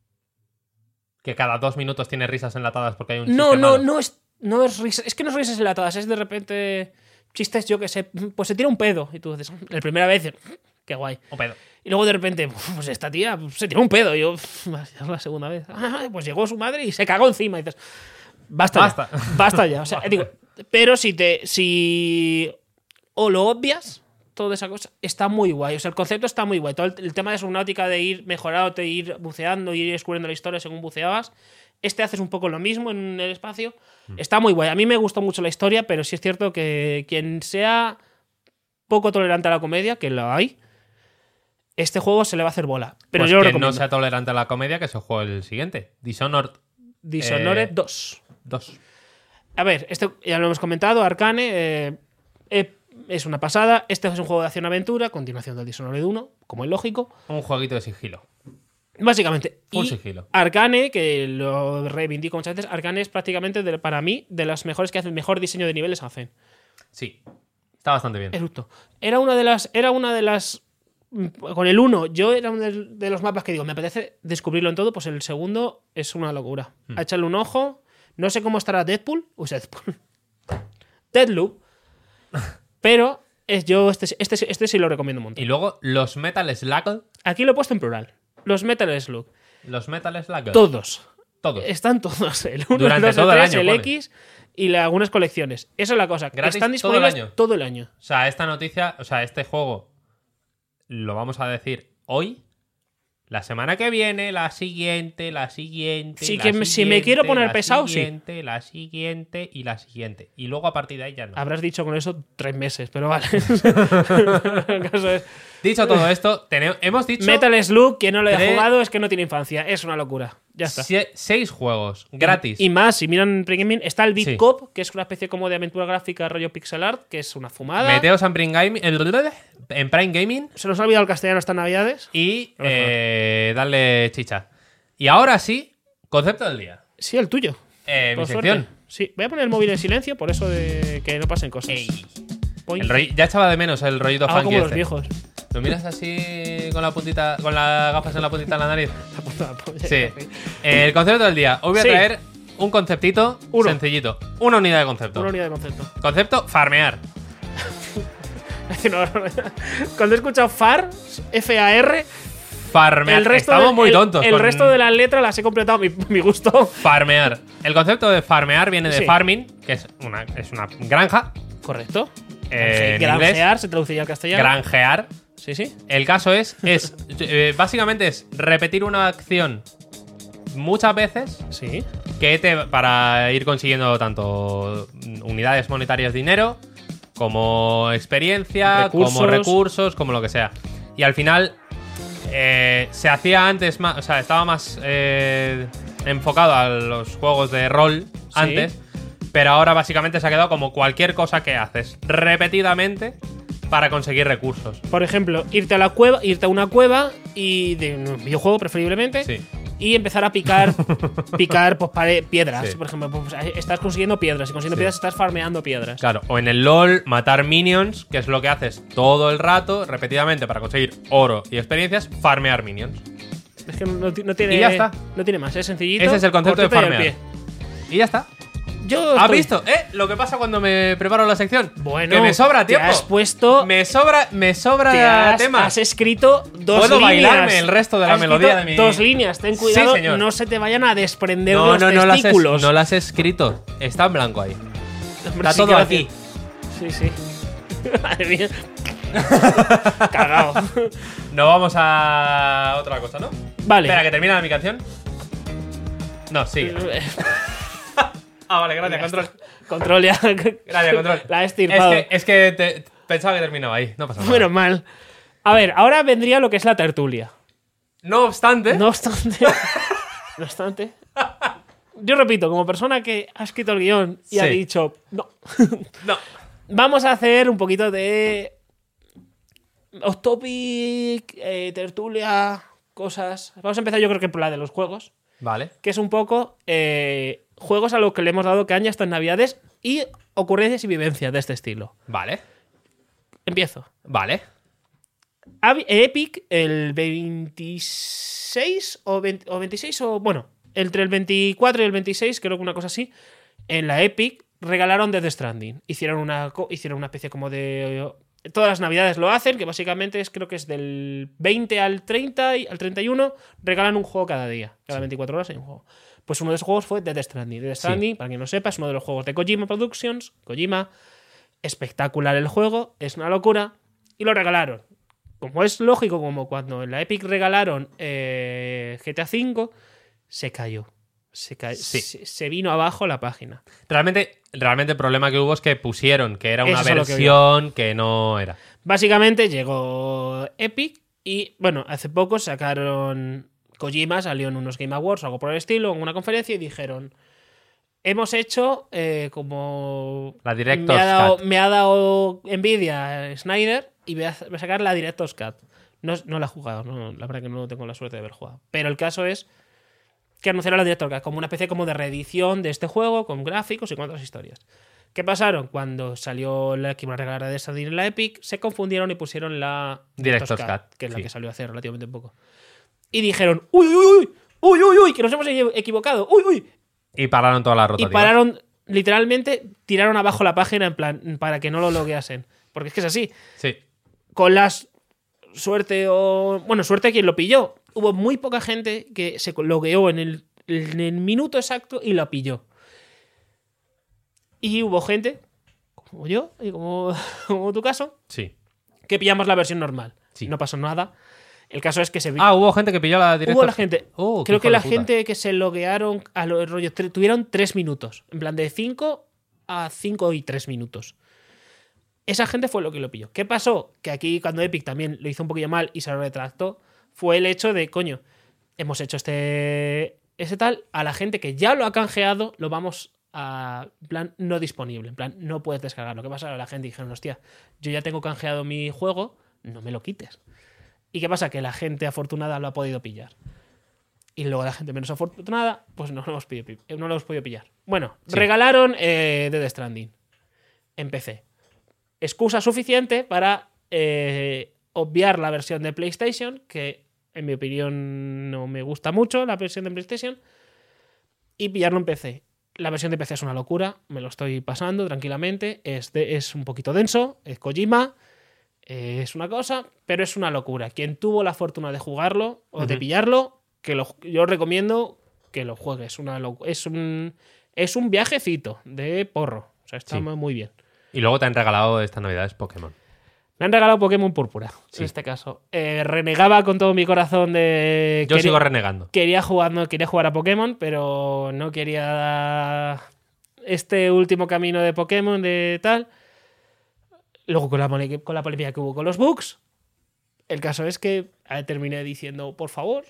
Speaker 3: Que cada dos minutos tiene risas enlatadas porque hay un
Speaker 2: No,
Speaker 3: chiste
Speaker 2: no,
Speaker 3: malo.
Speaker 2: no es, no es risa. Es que no es risas enlatadas, es de repente chistes, yo que sé, pues se tira un pedo. Y tú dices, la primera vez, qué guay.
Speaker 3: Un pedo.
Speaker 2: Y luego de repente, pues esta tía se tiró un pedo. Y yo, es la segunda vez. Ah, pues llegó su madre y se cagó encima. Y dices, basta,
Speaker 3: Basta.
Speaker 2: ya. Basta ya. O sea, digo, pero si te. Si. O lo obvias, toda esa cosa, está muy guay. O sea, el concepto está muy guay. Todo el, el tema de Subnautica, de ir mejorándote, ir buceando, ir descubriendo la historia según buceabas. Este haces un poco lo mismo en el espacio. Está muy guay. A mí me gustó mucho la historia, pero sí es cierto que quien sea poco tolerante a la comedia, que lo hay, este juego se le va a hacer bola. Pero
Speaker 3: Pues
Speaker 2: yo lo
Speaker 3: que
Speaker 2: recomiendo.
Speaker 3: no sea tolerante a la comedia, que se juegue el siguiente. Dishonored
Speaker 2: Dishonored
Speaker 3: eh,
Speaker 2: dos.
Speaker 3: dos.
Speaker 2: A ver, este ya lo hemos comentado, Arcane eh, eh, es una pasada. Este es un juego de acción-aventura, continuación del Dishonored uno, como es lógico.
Speaker 3: Un jueguito de sigilo.
Speaker 2: Básicamente.
Speaker 3: Full
Speaker 2: Y
Speaker 3: sigilo.
Speaker 2: Arcane, que lo reivindico muchas veces, Arcane es prácticamente, de- para mí, de las mejores que hacen, mejor diseño de niveles hacen.
Speaker 3: Sí. Está bastante bien.
Speaker 2: Eructo. Era una de las... Era una de las... Con el uno, yo era uno de, de los mapas que digo, me apetece descubrirlo en todo, pues el segundo es una locura.
Speaker 3: Hmm.
Speaker 2: A echarle un ojo. No sé cómo estará Deadpool. O sea, Deadpool. Deadloop. Pero es, yo este, este, este sí lo recomiendo un montón.
Speaker 3: Y luego, los Metal Slug.
Speaker 2: Aquí lo he puesto en plural. Los Metal Slug.
Speaker 3: Los Metal Slug.
Speaker 2: Todos.
Speaker 3: Todos.
Speaker 2: Están todos. El uno,
Speaker 3: Durante
Speaker 2: el dos,
Speaker 3: todo
Speaker 2: el
Speaker 3: el
Speaker 2: tres,
Speaker 3: año,
Speaker 2: el
Speaker 3: pone.
Speaker 2: X y la- algunas colecciones. Esa es la cosa.
Speaker 3: Gratis
Speaker 2: Están
Speaker 3: todo el
Speaker 2: disponibles
Speaker 3: año.
Speaker 2: todo el año.
Speaker 3: O sea, esta noticia, o sea, este juego lo vamos a decir hoy. La semana que viene, la siguiente, la siguiente.
Speaker 2: Sí,
Speaker 3: la
Speaker 2: que me- si me
Speaker 3: siguiente,
Speaker 2: quiero poner
Speaker 3: la
Speaker 2: pesado, sí.
Speaker 3: siguiente, La siguiente y la siguiente. Y luego a partir de ahí ya no.
Speaker 2: Habrás dicho con eso tres meses, pero vale. El caso es,
Speaker 3: Dicho todo esto, tene- hemos dicho
Speaker 2: Metal Slug, quien no lo haya
Speaker 3: Tres-
Speaker 2: jugado es que no tiene infancia. Es una locura. Ya está.
Speaker 3: sie- seis juegos gratis.
Speaker 2: Y más, si miran Pregaming, está el Big
Speaker 3: Sí.
Speaker 2: Cop, que es una especie como de aventura gráfica rollo pixel art, que es una fumada.
Speaker 3: Meteos en Prime Gaming, en Prime Gaming
Speaker 2: Se nos ha olvidado el castellano estas navidades.
Speaker 3: y eh, darle chicha. Y ahora sí, concepto del día.
Speaker 2: Sí, el tuyo.
Speaker 3: Eh, mi
Speaker 2: Por
Speaker 3: sección.
Speaker 2: suerte. Sí, voy a poner el móvil en silencio por eso de que no pasen cosas.
Speaker 3: Ey.
Speaker 2: Point.
Speaker 3: El rollo- ya echaba de menos el rollito
Speaker 2: Hago
Speaker 3: funky
Speaker 2: como los
Speaker 3: este.
Speaker 2: viejos.
Speaker 3: Lo miras así con la puntita, con las gafas en la puntita de la nariz. Sí. Eh, el concepto del día. Hoy voy a
Speaker 2: Sí.
Speaker 3: traer un conceptito
Speaker 2: Uno.
Speaker 3: sencillito. Una unidad de concepto.
Speaker 2: Una unidad de concepto.
Speaker 3: Concepto farmear.
Speaker 2: No, no, no. Cuando he escuchado FAR, F A R,
Speaker 3: Farmear.
Speaker 2: el resto,
Speaker 3: Estamos
Speaker 2: de,
Speaker 3: muy
Speaker 2: el-
Speaker 3: tontos.
Speaker 2: el
Speaker 3: con
Speaker 2: resto de las letras las he completado a mi, mi gusto.
Speaker 3: Farmear. El concepto de farmear viene de
Speaker 2: Sí.
Speaker 3: farming, que es una, es una granja.
Speaker 2: Correcto.
Speaker 3: Eh, en
Speaker 2: Granjear
Speaker 3: inglés,
Speaker 2: se traduciría al castellano.
Speaker 3: granjear.
Speaker 2: Sí, sí.
Speaker 3: El caso es, es eh, básicamente es repetir una acción muchas veces
Speaker 2: Sí.
Speaker 3: que te, para ir consiguiendo tanto unidades monetarias, dinero, como experiencia,
Speaker 2: Recursos.
Speaker 3: como recursos, como lo que sea. Y al final eh, se hacía antes más, o sea, estaba más eh, enfocado a los juegos de rol antes, pero ahora básicamente se ha quedado como cualquier cosa que haces repetidamente para conseguir recursos.
Speaker 2: Por ejemplo, irte a la cueva, irte a una cueva y de un videojuego preferiblemente.
Speaker 3: Sí.
Speaker 2: Y empezar a picar picar pues, pare- piedras.
Speaker 3: Sí.
Speaker 2: Por ejemplo, pues, estás consiguiendo piedras. Y consiguiendo
Speaker 3: Sí.
Speaker 2: piedras estás farmeando piedras.
Speaker 3: Claro, o en el LOL, matar minions, que es lo que haces todo el rato, repetidamente, para conseguir oro y experiencias, farmear minions.
Speaker 2: Es que no, no tiene.
Speaker 3: Y ya está.
Speaker 2: No tiene más, es sencillito.
Speaker 3: Ese es el concepto de
Speaker 2: cortito y al
Speaker 3: farmear.
Speaker 2: pie.
Speaker 3: Y ya está.
Speaker 2: Yo
Speaker 3: ¿Has
Speaker 2: estoy-
Speaker 3: visto? ¿Eh? Lo que pasa cuando me preparo la sección.
Speaker 2: Bueno,
Speaker 3: que me sobra
Speaker 2: te
Speaker 3: tiempo.
Speaker 2: has puesto-
Speaker 3: Me sobra, me sobra
Speaker 2: Te has,
Speaker 3: tema.
Speaker 2: has escrito dos
Speaker 3: Puedo
Speaker 2: líneas.
Speaker 3: bailarme el resto de la
Speaker 2: Has escrito
Speaker 3: melodía de mi-
Speaker 2: Dos líneas. Ten cuidado,
Speaker 3: Sí, señor.
Speaker 2: no se te vayan a desprender
Speaker 3: No,
Speaker 2: los
Speaker 3: no, no las, he,
Speaker 2: testículos.
Speaker 3: no las he escrito. Está en blanco ahí.
Speaker 2: Hombre,
Speaker 3: Está
Speaker 2: sí
Speaker 3: todo
Speaker 2: que
Speaker 3: aquí.
Speaker 2: Sí, sí. Madre mía. Cagao.
Speaker 3: No vamos a otra cosa, ¿no?
Speaker 2: Vale.
Speaker 3: Espera, que termina mi canción. No, sigue. Ah, vale, gracias, control.
Speaker 2: Control ya.
Speaker 3: Gracias, control.
Speaker 2: La he estirpado.
Speaker 3: Es que, es que te- pensaba que terminaba ahí. No pasa nada.
Speaker 2: Menos mal. A ver, ahora vendría lo que es la tertulia.
Speaker 3: No obstante,
Speaker 2: No obstante. no obstante. Yo repito, como persona que ha escrito el guión y ha
Speaker 3: Sí.
Speaker 2: dicho no.
Speaker 3: no.
Speaker 2: Vamos a hacer un poquito de off topic, eh, tertulia, cosas. Vamos a empezar, yo creo que por la de los juegos,
Speaker 3: Vale.
Speaker 2: que es un poco eh, juegos a los que le hemos dado caña estas navidades y ocurrencias y vivencias de este estilo.
Speaker 3: Vale.
Speaker 2: Empiezo.
Speaker 3: Vale.
Speaker 2: Avi- Epic, el veintiséis o, veinte o veintiséis o bueno, entre el veinticuatro y el veintiséis, creo que una cosa así, en la Epic regalaron Death Stranding. Hicieron una, co- hicieron una especie como de... Todas las navidades lo hacen, que básicamente es, creo que es del veinte al treinta y al treinta y uno, regalan un juego cada día. Cada veinticuatro horas hay un juego. Pues uno de esos juegos fue Death Stranding. Death Stranding, para quien no sepa, es uno de los juegos de Kojima Productions. Kojima, espectacular el juego, es una locura. Y lo regalaron. Como es lógico, como cuando en la Epic regalaron eh, G T A cinco, se cayó. Se, ca-
Speaker 3: Sí.
Speaker 2: se, se vino abajo la página.
Speaker 3: Realmente, realmente el problema que hubo es que pusieron que era una
Speaker 2: Eso es a lo que
Speaker 3: versión que, no era.
Speaker 2: Básicamente llegó Epic y, bueno, hace poco sacaron... Kojima salió en unos Game Awards o algo por el estilo, en una conferencia, y dijeron: hemos hecho eh, como...
Speaker 3: La Director's
Speaker 2: me ha dado,
Speaker 3: Cut.
Speaker 2: me ha dado envidia Snyder y voy a, voy a sacar la Director's Cut. No, no la he jugado, no, la verdad que no tengo la suerte de haber jugado. Pero el caso es que anunciaron la Director's Cut como una especie como de reedición de este juego, con gráficos y con otras historias. ¿Qué pasaron? Cuando salió la que iba a regalar de esa en la Epic, se confundieron y pusieron la
Speaker 3: Director's Cut,
Speaker 2: que es la
Speaker 3: sí.
Speaker 2: que salió hace relativamente poco. Y dijeron, uy, uy, uy, uy, uy, uy, que nos hemos equivocado, uy, uy.
Speaker 3: Y pararon todas las
Speaker 2: Y
Speaker 3: rotativas.
Speaker 2: pararon, literalmente, tiraron abajo la página en plan, para que no lo logueasen. Porque es que es así.
Speaker 3: Sí.
Speaker 2: Con las suerte o... Bueno, suerte a quien lo pilló. Hubo muy poca gente que se logueó en el, en el minuto exacto y lo pilló. Y hubo gente, como yo, y como, como tu caso,
Speaker 3: Sí.
Speaker 2: que pillamos la versión normal.
Speaker 3: Sí.
Speaker 2: No pasó nada. El caso es que se...
Speaker 3: Ah, hubo gente que pilló la directa.
Speaker 2: Hubo la gente.
Speaker 3: Oh, qué
Speaker 2: creo
Speaker 3: hijo
Speaker 2: que
Speaker 3: de
Speaker 2: la
Speaker 3: puta.
Speaker 2: gente que se loguearon a los rollos tre- tuvieron tres minutos. En plan, de cinco a cinco y tres minutos. Esa gente fue lo que lo pilló. ¿Qué pasó? Que aquí, cuando Epic también lo hizo un poquillo mal y se lo retractó, fue el hecho de, coño, hemos hecho este. Ese tal, a la gente que ya lo ha canjeado, lo vamos a. En plan, no disponible. En plan, no puedes descargarlo. ¿Qué pasa? La gente dijeron, hostia, yo ya tengo canjeado mi juego, no me lo quites. ¿Y qué pasa? Que la gente afortunada lo ha podido pillar. Y luego la gente menos afortunada, pues no lo hemos podido, no lo hemos podido pillar. Bueno,
Speaker 3: Sí.
Speaker 2: regalaron eh, Death Stranding en P C. Excusa suficiente para eh, obviar la versión de PlayStation, que en mi opinión no me gusta mucho la versión de PlayStation, y pillarlo en P C. La versión de P C es una locura, me lo estoy pasando tranquilamente, es, de, es un poquito denso, es Kojima, eh, es una cosa, pero es una locura. Quien tuvo la fortuna de jugarlo o uh-huh. de pillarlo, que lo, yo recomiendo que lo juegues. Una loc- es, un, es un viajecito de porro, o sea, está sí. muy bien.
Speaker 3: Y luego te han regalado estas navidades Pokémon.
Speaker 2: Me han regalado Pokémon Púrpura,
Speaker 3: sí.
Speaker 2: en este caso. Eh, renegaba con todo mi corazón de...
Speaker 3: Yo quería, sigo renegando.
Speaker 2: Quería jugar, no, quería jugar a Pokémon, pero no quería este último camino de Pokémon de tal. Luego con la, con la polémica que hubo con los bugs, el caso es que terminé diciendo, por favor...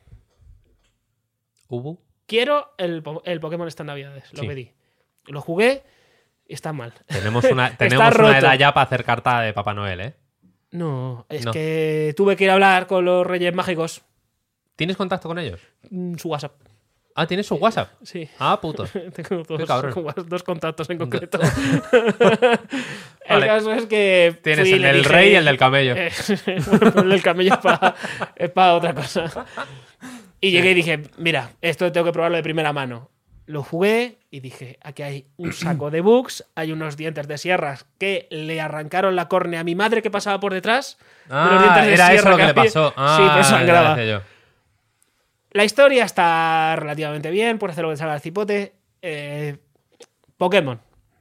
Speaker 3: ¿Hubo?
Speaker 2: Quiero el, el Pokémon estas navidades. Lo sí. pedí. Lo jugué... Está mal.
Speaker 3: Tenemos una, tenemos una edad ya para hacer carta de Papá Noel, ¿eh?
Speaker 2: No, es no. que tuve que ir a hablar con los Reyes Mágicos.
Speaker 3: ¿Tienes contacto con ellos?
Speaker 2: Su WhatsApp.
Speaker 3: Ah, ¿tienes su WhatsApp?
Speaker 2: Sí.
Speaker 3: Ah, puto.
Speaker 2: Tengo dos, dos contactos en concreto.
Speaker 3: Vale.
Speaker 2: El caso es que...
Speaker 3: Tienes el del dije, rey y el del camello.
Speaker 2: Eh, bueno, el del camello es para pa otra cosa. Y sí. llegué y dije, mira, esto tengo que probarlo de primera mano. Lo jugué y dije, aquí hay un saco de bugs, hay unos dientes de sierras que le arrancaron la córnea a mi madre que pasaba por detrás.
Speaker 3: Ah,
Speaker 2: de los dientes de
Speaker 3: era
Speaker 2: sierra
Speaker 3: eso lo que, que
Speaker 2: le
Speaker 3: pasó. Ah,
Speaker 2: sí, pues sangraba.
Speaker 3: Yo.
Speaker 2: La historia está relativamente bien, por hacer lo que salga el cipote. Eh, Pokémon.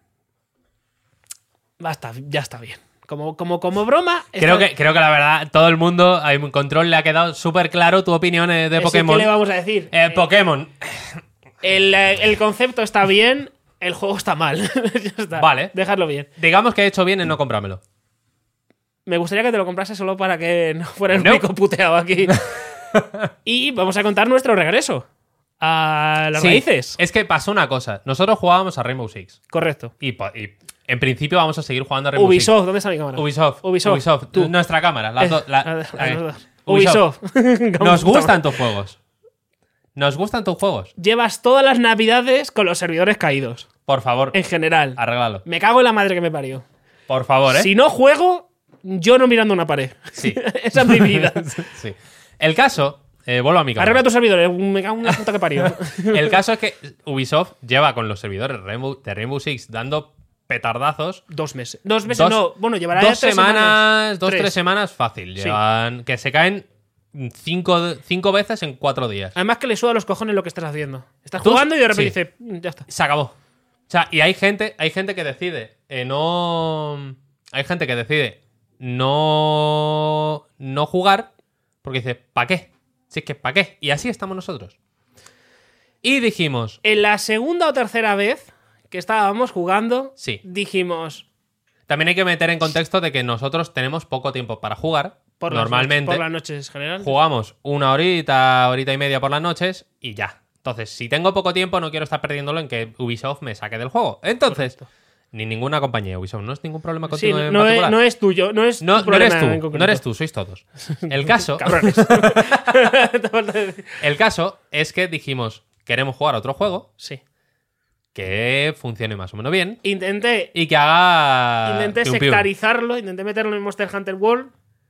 Speaker 2: Basta, ya está bien. Como, como, como broma...
Speaker 3: Creo
Speaker 2: está...
Speaker 3: que, creo que la verdad, todo el mundo, a un control le ha quedado súper claro tu opinión de
Speaker 2: ¿Qué
Speaker 3: Pokémon.
Speaker 2: le vamos a decir?
Speaker 3: Eh, eh, Pokémon...
Speaker 2: El, el concepto está bien, el juego está mal. Ya está.
Speaker 3: Vale.
Speaker 2: Dejarlo bien.
Speaker 3: Digamos que he hecho bien en no comprármelo.
Speaker 2: Me gustaría que te lo comprase solo para que no fuera el no. único puteado aquí. Y vamos a contar nuestro regreso a las
Speaker 3: sí,
Speaker 2: raíces.
Speaker 3: Es que pasó una cosa. Nosotros jugábamos a Rainbow Six.
Speaker 2: Correcto.
Speaker 3: Y, y en principio vamos a seguir jugando a Rainbow
Speaker 2: Ubisoft,
Speaker 3: Six.
Speaker 2: Ubisoft, ¿dónde está mi cámara?
Speaker 3: Ubisoft.
Speaker 2: Ubisoft.
Speaker 3: Ubisoft.
Speaker 2: Tú.
Speaker 3: Nuestra cámara. Las do, la,
Speaker 2: a, a,
Speaker 3: eh,
Speaker 2: Ubisoft. Ubisoft.
Speaker 3: Nos gustan tus juegos. Nos gustan tus juegos.
Speaker 2: Llevas todas las navidades con los servidores caídos.
Speaker 3: Por favor.
Speaker 2: En general.
Speaker 3: Arréglalo.
Speaker 2: Me cago en la madre que me parió.
Speaker 3: Por favor, ¿eh?
Speaker 2: Si no juego, yo no mirando una pared.
Speaker 3: Sí.
Speaker 2: Esa es mi vida.
Speaker 3: Sí. El caso... Eh, vuelvo a mi cámara.
Speaker 2: Arregla tus servidores. Me cago en la puta que parió.
Speaker 3: El caso es que Ubisoft lleva con los servidores Rainbow, de Rainbow Six dando petardazos.
Speaker 2: Dos meses. Dos meses
Speaker 3: dos,
Speaker 2: no. Bueno, llevará
Speaker 3: dos
Speaker 2: ya tres
Speaker 3: semanas,
Speaker 2: semanas.
Speaker 3: Dos,
Speaker 2: tres.
Speaker 3: tres semanas fácil.
Speaker 2: Sí.
Speaker 3: Llevan que se caen cinco, cinco veces en cuatro días.
Speaker 2: Además que le suda los cojones lo que estás haciendo. Estás
Speaker 3: ¿Tú?
Speaker 2: jugando y de repente
Speaker 3: Sí.
Speaker 2: dice, ya está.
Speaker 3: Se acabó. O sea, y hay gente, hay gente que decide eh, no... Hay gente que decide no, no jugar porque dice, ¿para qué? Si es que, ¿para qué? Y así estamos nosotros. Y dijimos...
Speaker 2: En la segunda o tercera vez que estábamos jugando,
Speaker 3: sí.
Speaker 2: dijimos...
Speaker 3: También hay que meter en contexto de que nosotros tenemos poco tiempo para jugar.
Speaker 2: Por
Speaker 3: Normalmente
Speaker 2: las noches, por las noches general.
Speaker 3: Jugamos una horita, horita y media por las noches y ya. Entonces, si tengo poco tiempo, no quiero estar perdiéndolo en que Ubisoft me saque del juego. Entonces... Correcto. Ni ninguna compañía Ubisoft. No es ningún problema contigo
Speaker 2: sí,
Speaker 3: en
Speaker 2: no
Speaker 3: particular.
Speaker 2: Es, no es tuyo. No es
Speaker 3: no,
Speaker 2: tu
Speaker 3: no eres
Speaker 2: tú.
Speaker 3: tú. No eres tú. Sois todos. El caso...
Speaker 2: Cabrones.
Speaker 3: El caso es que dijimos, queremos jugar a otro juego.
Speaker 2: Sí.
Speaker 3: que funcione más o menos bien.
Speaker 2: Intenté.
Speaker 3: Y que haga.
Speaker 2: Intenté
Speaker 3: pium, pium.
Speaker 2: sectarizarlo, intenté meterlo en Monster Hunter World.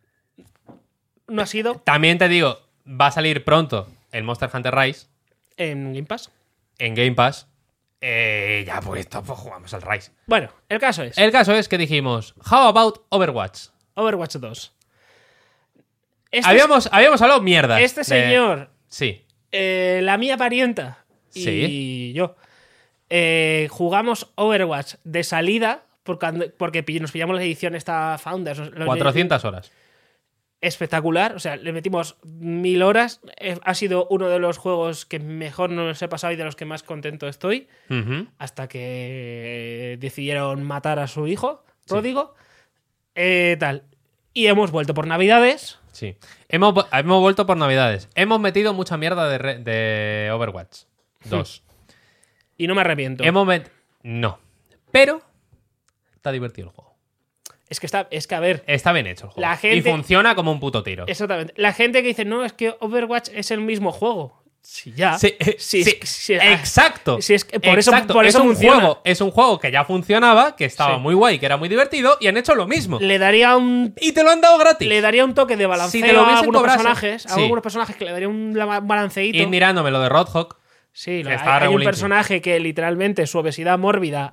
Speaker 2: No ha sido.
Speaker 3: También te digo, va a salir pronto el Monster Hunter Rise
Speaker 2: En Game Pass.
Speaker 3: en Game Pass. Eh, ya, pues, pues jugamos al Rise.
Speaker 2: Bueno, el caso es.
Speaker 3: El caso es que dijimos, how about Overwatch?
Speaker 2: Overwatch dos. Este,
Speaker 3: Habíamos, habíamos hablado mierda.
Speaker 2: este señor,
Speaker 3: Sí.
Speaker 2: eh, la mía parienta y
Speaker 3: Sí.
Speaker 2: yo, eh, jugamos Overwatch de salida porque, porque pi- nos pillamos la edición esta Founders. los-
Speaker 3: cuatrocientas horas.
Speaker 2: Espectacular, o sea, le metimos mil horas. Eh, ha sido uno de los juegos que mejor nos he pasado y de los que más contento estoy.
Speaker 3: Ujú.
Speaker 2: Hasta que decidieron matar a su hijo, pródigo. Eh, tal. Y hemos vuelto por Navidades.
Speaker 3: Sí. Hemos, vu- hemos vuelto por Navidades. Hemos metido mucha mierda de, re- de Overwatch dos.
Speaker 2: Y no me arrepiento.
Speaker 3: Hemos met- No. Pero está divertido el juego.
Speaker 2: Es que está, es que a ver,
Speaker 3: Está bien hecho el juego.
Speaker 2: La gente-
Speaker 3: Y funciona como un puto tiro.
Speaker 2: exactamente. La gente que dice, no, es que Overwatch es el mismo juego. Sí, ya.
Speaker 3: Sí, eh,
Speaker 2: Sí,
Speaker 3: sí,
Speaker 2: es que- sí,
Speaker 3: exacto.
Speaker 2: sí, es que por eso-
Speaker 3: Exacto.
Speaker 2: por eso
Speaker 3: es un
Speaker 2: funciona.
Speaker 3: juego, es un juego que ya funcionaba, que estaba
Speaker 2: Sí.
Speaker 3: muy guay, que era muy divertido, y han hecho lo mismo.
Speaker 2: Le daría un
Speaker 3: Y te lo han dado gratis.
Speaker 2: le daría un toque de balanceo
Speaker 3: Si te lo
Speaker 2: a
Speaker 3: hubiesen
Speaker 2: algunos
Speaker 3: cobrado,
Speaker 2: personajes. A
Speaker 3: sí.
Speaker 2: algunos personajes que le daría un la- balanceíto.
Speaker 3: Ir mirándome lo de Roadhog.
Speaker 2: Sí, lo-
Speaker 3: que
Speaker 2: hay,
Speaker 3: está
Speaker 2: hay un
Speaker 3: regulinchi.
Speaker 2: personaje que literalmente su obesidad mórbida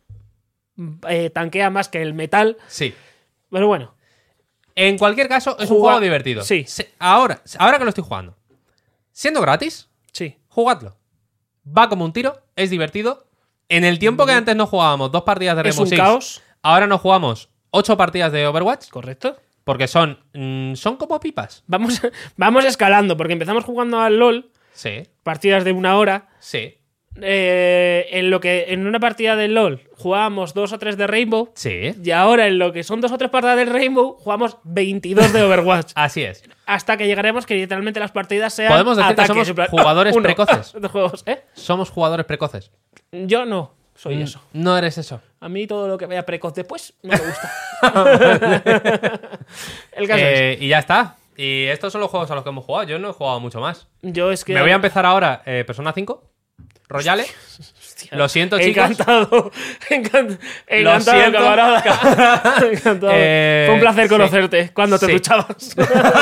Speaker 2: eh, tanquea más que el metal.
Speaker 3: Sí.
Speaker 2: Pero bueno,
Speaker 3: En cualquier caso, es un
Speaker 2: Juga-
Speaker 3: juego divertido.
Speaker 2: Sí.
Speaker 3: Se- Ahora, ahora que lo estoy jugando, siendo gratis,
Speaker 2: sí.
Speaker 3: jugadlo. Va como un tiro, es divertido. En el tiempo que antes no jugábamos dos partidas de
Speaker 2: Es
Speaker 3: Rainbow
Speaker 2: un
Speaker 3: Six,
Speaker 2: caos.
Speaker 3: ahora no jugamos ocho partidas de Overwatch,
Speaker 2: ¿Correcto?
Speaker 3: porque son, mm, son como pipas.
Speaker 2: Vamos, vamos escalando, porque empezamos jugando al LOL,
Speaker 3: Sí,
Speaker 2: partidas de una hora.
Speaker 3: sí,
Speaker 2: eh, en lo que en una partida del LOL jugábamos dos o tres de Rainbow.
Speaker 3: sí.
Speaker 2: Y ahora en lo que son dos o tres partidas del Rainbow jugamos veintidós de Overwatch.
Speaker 3: Así es.
Speaker 2: Hasta que llegaremos que literalmente las partidas sean
Speaker 3: Podemos decir que
Speaker 2: ataques,
Speaker 3: somos
Speaker 2: en plan,
Speaker 3: jugadores
Speaker 2: uno
Speaker 3: precoces.
Speaker 2: de juegos, ¿eh?
Speaker 3: Somos jugadores precoces.
Speaker 2: Yo no soy
Speaker 3: Mm,
Speaker 2: eso.
Speaker 3: No eres eso.
Speaker 2: A mí todo lo que vea precoz después no me gusta. El caso
Speaker 3: Eh, y ya está. Y estos son los juegos a los que hemos jugado. Yo no he jugado mucho más.
Speaker 2: es, yo es que
Speaker 3: Me voy a empezar ahora eh, Persona cinco. Royale.
Speaker 2: Hostia,
Speaker 3: Lo siento, chicos.
Speaker 2: Encantado, encant-
Speaker 3: Lo
Speaker 2: encantado,
Speaker 3: siento.
Speaker 2: camarada. Encantado.
Speaker 3: Eh,
Speaker 2: Fue un placer
Speaker 3: sí.
Speaker 2: conocerte cuando te
Speaker 3: Sí.
Speaker 2: duchabas.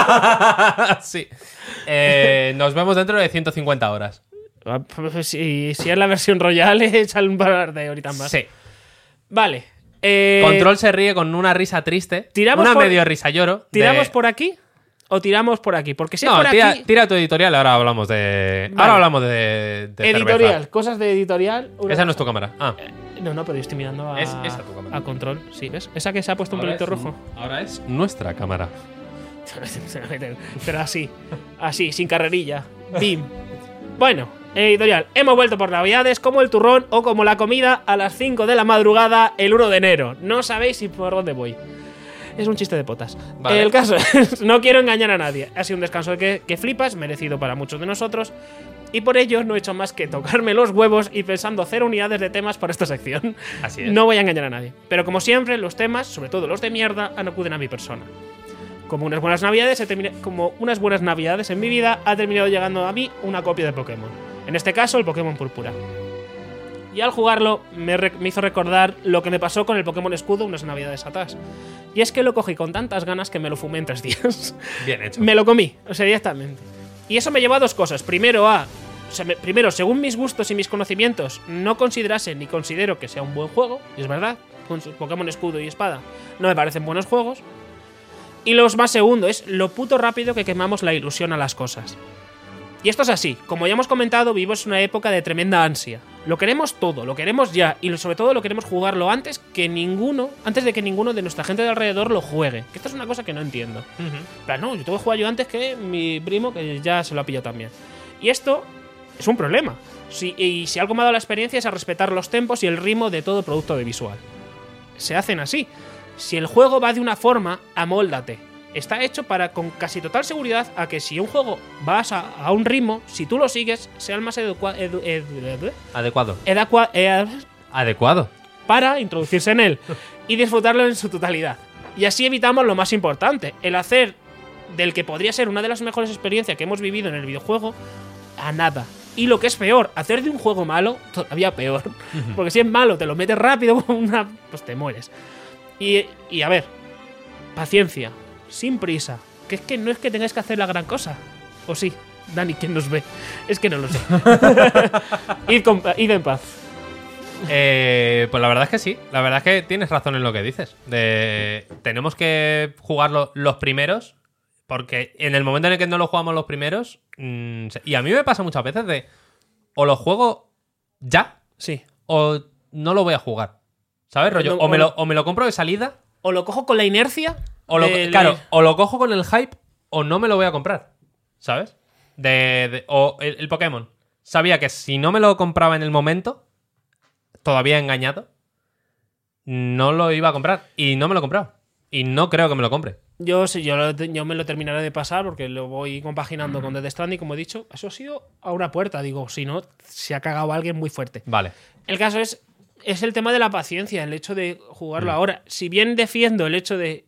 Speaker 3: Sí. Eh, nos vemos dentro de ciento cincuenta horas.
Speaker 2: si, si es la versión royal, échale un par de horitas más.
Speaker 3: Sí.
Speaker 2: Vale. eh,
Speaker 3: Control se ríe con una risa triste.
Speaker 2: tiramos
Speaker 3: una
Speaker 2: por-
Speaker 3: medio risa lloro.
Speaker 2: ¿Tiramos
Speaker 3: de-
Speaker 2: por aquí o tiramos por aquí? Porque si es
Speaker 3: No,
Speaker 2: por
Speaker 3: tira,
Speaker 2: aquí.
Speaker 3: tira tu editorial. Ahora hablamos de.
Speaker 2: Vale.
Speaker 3: Ahora hablamos de. de
Speaker 2: Editorial,
Speaker 3: cerveza.
Speaker 2: cosas de editorial. una
Speaker 3: Esa no es
Speaker 2: cosa-
Speaker 3: tu cámara. Ah.
Speaker 2: No, no, pero yo estoy mirando a,
Speaker 3: Es esa tu cámara.
Speaker 2: a control. Sí, ¿ves? Esa que se ha puesto un
Speaker 3: Ahora
Speaker 2: pelito
Speaker 3: es-
Speaker 2: rojo.
Speaker 3: Ahora es nuestra cámara.
Speaker 2: Pero así, así, sin carrerilla. Bim. Bueno, editorial. Hemos vuelto por Navidades como el turrón o como la comida a las cinco de la madrugada el uno de enero. No sabéis si por dónde voy. Es un chiste de potas.
Speaker 3: Vale.
Speaker 2: El caso es, no quiero engañar a nadie. Ha sido un descanso que, que flipas, merecido para muchos de nosotros. Y por ello no he hecho más que tocarme los huevos y pensando cero unidades de temas para esta sección.
Speaker 3: Así es.
Speaker 2: No voy a engañar a nadie. Pero como siempre, los temas, sobre todo los de mierda, acuden a mi persona. Como unas buenas navidades, he termina- como unas buenas navidades en mi vida, ha terminado llegando a mí una copia de Pokémon. En este caso, el Pokémon Púrpura. Y al jugarlo, me, re- me hizo recordar lo que me pasó con el Pokémon Escudo unas navidades atrás. Y es que lo cogí con tantas ganas que me lo fumé en tres días.
Speaker 3: Bien hecho.
Speaker 2: Me lo comí, o sea, directamente. Y eso me llevó a dos cosas. Primero, a. O sea, me- primero, según mis gustos y mis conocimientos, no considerase ni considero que sea un buen juego. Y es verdad, con su Pokémon Escudo y Espada no me parecen buenos juegos. Y lo más segundo es lo puto rápido que quemamos la ilusión a las cosas. Y esto es así. Como ya hemos comentado, vivimos una época de tremenda ansia. Lo queremos todo, lo queremos ya. Y sobre todo lo queremos jugarlo antes que ninguno. Antes de que ninguno de nuestra gente de alrededor lo juegue. Que esta es una cosa que no entiendo.
Speaker 3: Ujú.
Speaker 2: En plan, no, yo tengo que jugar yo antes que mi primo, que ya se lo ha pillado también. Y esto es un problema. Si, y si algo me ha dado la experiencia es a respetar los tempos y el ritmo de todo producto audiovisual. Se hacen así. Si el juego va de una forma, amóldate. Está hecho para, con casi total seguridad, a que si un juego vas a, a un ritmo, si tú lo sigues, sea el más adecuado
Speaker 3: Adecuado. Adecuado.
Speaker 2: para introducirse en él y disfrutarlo en su totalidad. Y así evitamos lo más importante, el hacer del que podría ser una de las mejores experiencias que hemos vivido en el videojuego a nada. Y lo que es peor, hacer de un juego malo todavía peor. Uh-huh. Porque si es malo, te lo metes rápido, una, pues te mueres. Y, y a ver, paciencia, sin prisa. Que es que no es que tengáis que hacer la gran cosa. O sí, Dani, ¿quién nos ve? Es que no lo sé. id, con, id en paz.
Speaker 3: Eh, pues la verdad es que sí. La verdad es que tienes razón en lo que dices. De, tenemos que jugarlo los primeros. Porque en el momento en el que no lo jugamos los primeros. Mmm, y a mí me pasa muchas veces de. O lo juego ya.
Speaker 2: Sí.
Speaker 3: O no lo voy a jugar. ¿Sabes, rollo?
Speaker 2: No,
Speaker 3: o, me lo, o me lo compro de salida.
Speaker 2: O lo cojo con la inercia.
Speaker 3: O lo,
Speaker 2: del...
Speaker 3: Claro, o lo cojo con el hype. O no me lo voy a comprar. ¿Sabes? De, de, o el, el Pokémon. Sabía que si no me lo compraba en el momento. Todavía engañado. No lo iba a comprar. Y no me lo he comprado. Y no creo que me lo compre.
Speaker 2: Yo sí, yo, lo, yo me lo terminaré de pasar porque lo voy compaginando con Death Stranding, como he dicho. Eso ha sido a una puerta, digo, si no, se ha cagado alguien muy fuerte.
Speaker 3: Vale.
Speaker 2: El caso es, es el tema de la paciencia, el hecho de jugarlo mm. ahora. Si bien defiendo el hecho de,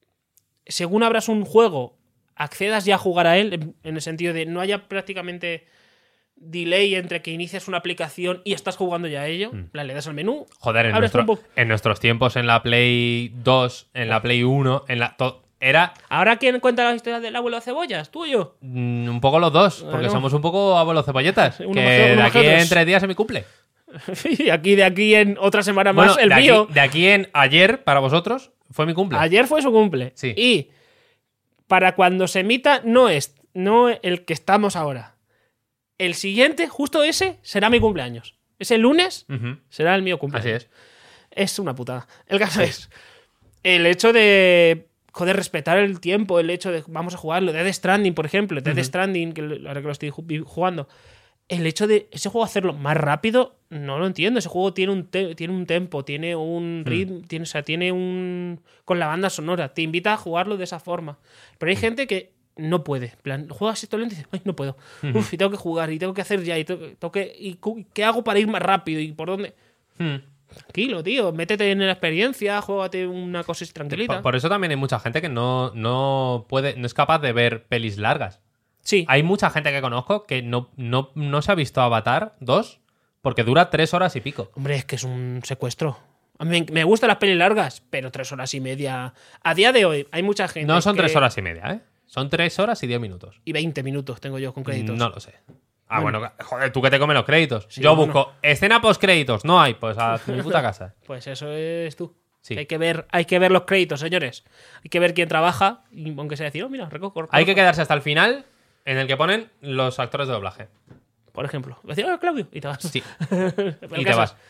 Speaker 2: según abras un juego, accedas ya a jugar a él, en, en el sentido de no haya prácticamente delay entre que inicias una aplicación y estás jugando ya a ello. Mm. Le das al menú.
Speaker 3: Joder, en, nuestro, en nuestros tiempos, en la Play dos, en la Play uno, en la... To, Era...
Speaker 2: ¿Ahora quién cuenta la historia del abuelo cebollas? ¿Tú o yo?
Speaker 3: Mm, un poco los dos, porque bueno, somos un poco abuelos cebolletas.
Speaker 2: Uno
Speaker 3: que
Speaker 2: mejor, uno
Speaker 3: de aquí
Speaker 2: mejor
Speaker 3: en tres días se me cumple.
Speaker 2: Y aquí de aquí en otra semana
Speaker 3: bueno,
Speaker 2: más el
Speaker 3: de
Speaker 2: mío.
Speaker 3: Aquí, de aquí en ayer, para vosotros, fue mi cumple.
Speaker 2: Ayer fue su cumple.
Speaker 3: Sí.
Speaker 2: Y para cuando se emita, no es no el que estamos ahora. El siguiente, justo ese, será mi cumpleaños. Ese lunes uh-huh. será el mío cumpleaños.
Speaker 3: Así es.
Speaker 2: Es una putada. El caso sí. es el hecho de... Joder, respetar el tiempo, el hecho de vamos a jugarlo. Death Stranding, por ejemplo. Death uh-huh. Stranding, que ahora que lo estoy jugando. El hecho de ese juego hacerlo más rápido, no lo entiendo. Ese juego tiene un, te- tiene un tempo, tiene un ritmo, mm. tiene, o sea, tiene un... Con la banda sonora. Te invita a jugarlo de esa forma. Pero hay mm. gente que no puede. En plan, juegas esto lento y dices, ay, no puedo. Mm. Uf, y tengo que jugar, y tengo que hacer ya, y tengo, tengo que... ¿Y qué hago para ir más rápido? ¿Y por dónde...? Mm. Tranquilo, tío. Métete en la experiencia, juégate una cosa tranquilita.
Speaker 3: Por, por eso también hay mucha gente que no, no puede, no es capaz de ver pelis largas.
Speaker 2: Sí.
Speaker 3: Hay mucha gente que conozco que no, no, no se ha visto Avatar dos porque dura tres horas y pico.
Speaker 2: Hombre, es que es un secuestro. A mí me gustan las pelis largas, pero tres horas y media. A día de hoy hay mucha gente.
Speaker 3: No son
Speaker 2: que...
Speaker 3: tres horas y media, ¿eh? Son tres horas y diez minutos.
Speaker 2: Y veinte minutos tengo yo con créditos.
Speaker 3: No lo sé. Ah, bueno, bueno joder, tú que te comes los créditos.
Speaker 2: Sí,
Speaker 3: yo
Speaker 2: bueno.
Speaker 3: busco escena post créditos. No hay, pues a mi puta casa.
Speaker 2: Pues eso es tú.
Speaker 3: Sí.
Speaker 2: Hay que ver, hay que ver los créditos, señores. Hay que ver quién trabaja, y aunque sea decir, oh, mira, recojo.
Speaker 3: Hay que quedarse hasta el final, en el que ponen los actores de doblaje.
Speaker 2: Por ejemplo. Decir, oh, Claudio, y te vas.
Speaker 3: Sí. Y te vas.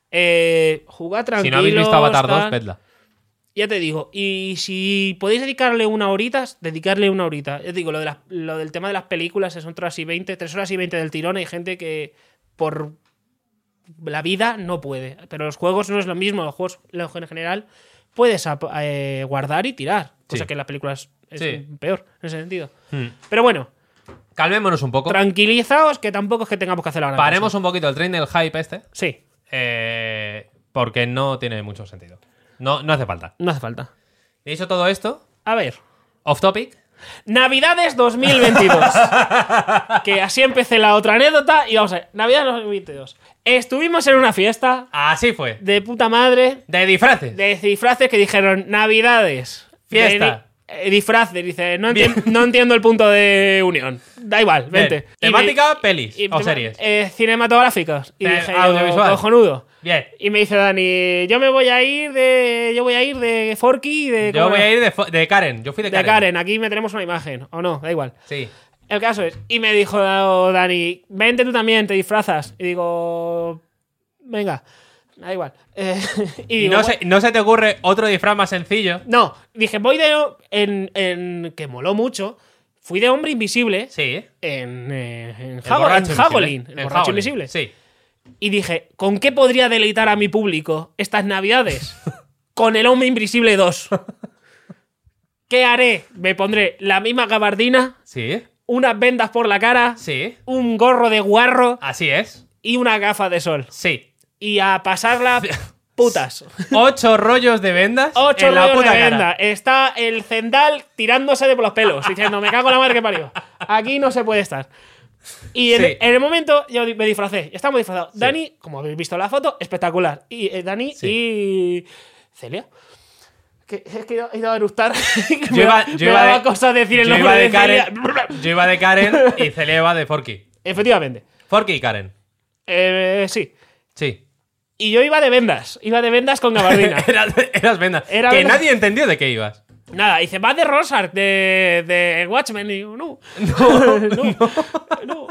Speaker 2: Eh, jugad tranquilo.
Speaker 3: Si no habéis visto Avatar dos, vedla.
Speaker 2: Ya te digo, y si podéis dedicarle una horita, dedicarle una horita. Ya te digo, lo, de la, lo del tema de las películas son tres horas y veinte, tres horas y veinte del tirón. Hay gente que por la vida no puede. Pero los juegos no es lo mismo. Los juegos en general puedes eh, guardar y tirar. Cosa
Speaker 3: sí.
Speaker 2: que en las películas es
Speaker 3: sí.
Speaker 2: peor en ese sentido.
Speaker 3: Hmm.
Speaker 2: Pero bueno.
Speaker 3: Calmémonos un poco.
Speaker 2: Tranquilizaos, que tampoco es que tengamos que hacer la gran
Speaker 3: Paremos
Speaker 2: cosa.
Speaker 3: un poquito el tren del hype este.
Speaker 2: Sí.
Speaker 3: Eh, porque no tiene mucho sentido. No, no hace falta.
Speaker 2: No hace falta.
Speaker 3: Y dicho todo esto,
Speaker 2: a ver.
Speaker 3: Off topic.
Speaker 2: Navidades dos mil veintidós. Que así empecé la otra anécdota. Y vamos a ver. Navidades dos mil veintidós. Estuvimos en una fiesta.
Speaker 3: Así fue.
Speaker 2: De puta madre.
Speaker 3: De disfraces.
Speaker 2: De disfraces que dijeron Navidades.
Speaker 3: Fiesta.
Speaker 2: Eh, disfraces, dice, no, enti- no entiendo el punto de unión. Da igual,
Speaker 3: Bien.
Speaker 2: vente.
Speaker 3: Temática,
Speaker 2: me,
Speaker 3: pelis
Speaker 2: y,
Speaker 3: o series.
Speaker 2: Eh, cinematográficas. Y
Speaker 3: eh,
Speaker 2: dije,
Speaker 3: audiovisual.
Speaker 2: Cojonudo.
Speaker 3: Bien.
Speaker 2: Y me dice Dani, yo me voy a ir de. Yo voy a ir de Forky y de.
Speaker 3: Yo voy a ir de, de Karen. Yo fui de,
Speaker 2: de
Speaker 3: Karen.
Speaker 2: Karen. Aquí me tenemos una imagen. O no, da igual.
Speaker 3: Sí.
Speaker 2: El caso es. Y me dijo Dani, vente tú también, te disfrazas. Y digo. Venga. Da igual. Eh, y
Speaker 3: ¿Y
Speaker 2: digo,
Speaker 3: no,
Speaker 2: bueno,
Speaker 3: se, no se te ocurre otro disfraz más sencillo?
Speaker 2: no, dije, voy de. En, en, que moló mucho. Fui de hombre invisible.
Speaker 3: Sí.
Speaker 2: En, eh, en,
Speaker 3: El
Speaker 2: Hago,
Speaker 3: borracho
Speaker 2: en Hagolin.
Speaker 3: invisible.
Speaker 2: El
Speaker 3: En
Speaker 2: borracho
Speaker 3: Hagolin.
Speaker 2: invisible.
Speaker 3: Sí.
Speaker 2: Y dije, ¿con qué podría deleitar a mi público estas navidades? Con el hombre invisible dos. ¿Qué haré? Me pondré la misma gabardina.
Speaker 3: Sí.
Speaker 2: Unas vendas por la cara.
Speaker 3: Sí.
Speaker 2: Un gorro de guarro.
Speaker 3: Así es.
Speaker 2: Y una gafa de sol.
Speaker 3: Sí.
Speaker 2: Y a pasarla putas.
Speaker 3: Ocho rollos de vendas.
Speaker 2: Ocho
Speaker 3: en la
Speaker 2: rollos
Speaker 3: puta
Speaker 2: de
Speaker 3: cara.
Speaker 2: venda. Está el Zendal tirándose de por los pelos, diciendo, me cago en la madre que parió. Aquí no se puede estar. Y en,
Speaker 3: Sí.
Speaker 2: en el momento yo me disfracé. Estamos disfrazados.
Speaker 3: Sí.
Speaker 2: Dani, como habéis visto en la foto, espectacular. Y eh, Dani
Speaker 3: Sí.
Speaker 2: y Celia. Que, es que he ido a eructar.
Speaker 3: Yo
Speaker 2: me
Speaker 3: iba,
Speaker 2: da-
Speaker 3: yo
Speaker 2: me
Speaker 3: iba
Speaker 2: daba
Speaker 3: de,
Speaker 2: cosa decir el
Speaker 3: yo
Speaker 2: nombre
Speaker 3: iba de
Speaker 2: de Celia.
Speaker 3: Karen, yo iba de Karen y Celia iba de Forky.
Speaker 2: Efectivamente.
Speaker 3: Forky y Karen.
Speaker 2: Eh, sí.
Speaker 3: Sí.
Speaker 2: Y yo iba de vendas. Iba de vendas con gabardina.
Speaker 3: eras, eras vendas.
Speaker 2: Era
Speaker 3: que
Speaker 2: vendas.
Speaker 3: nadie entendió de qué ibas.
Speaker 2: Nada, dice, va de Rorschach, de, de Watchmen. Y digo, no. No, no. No,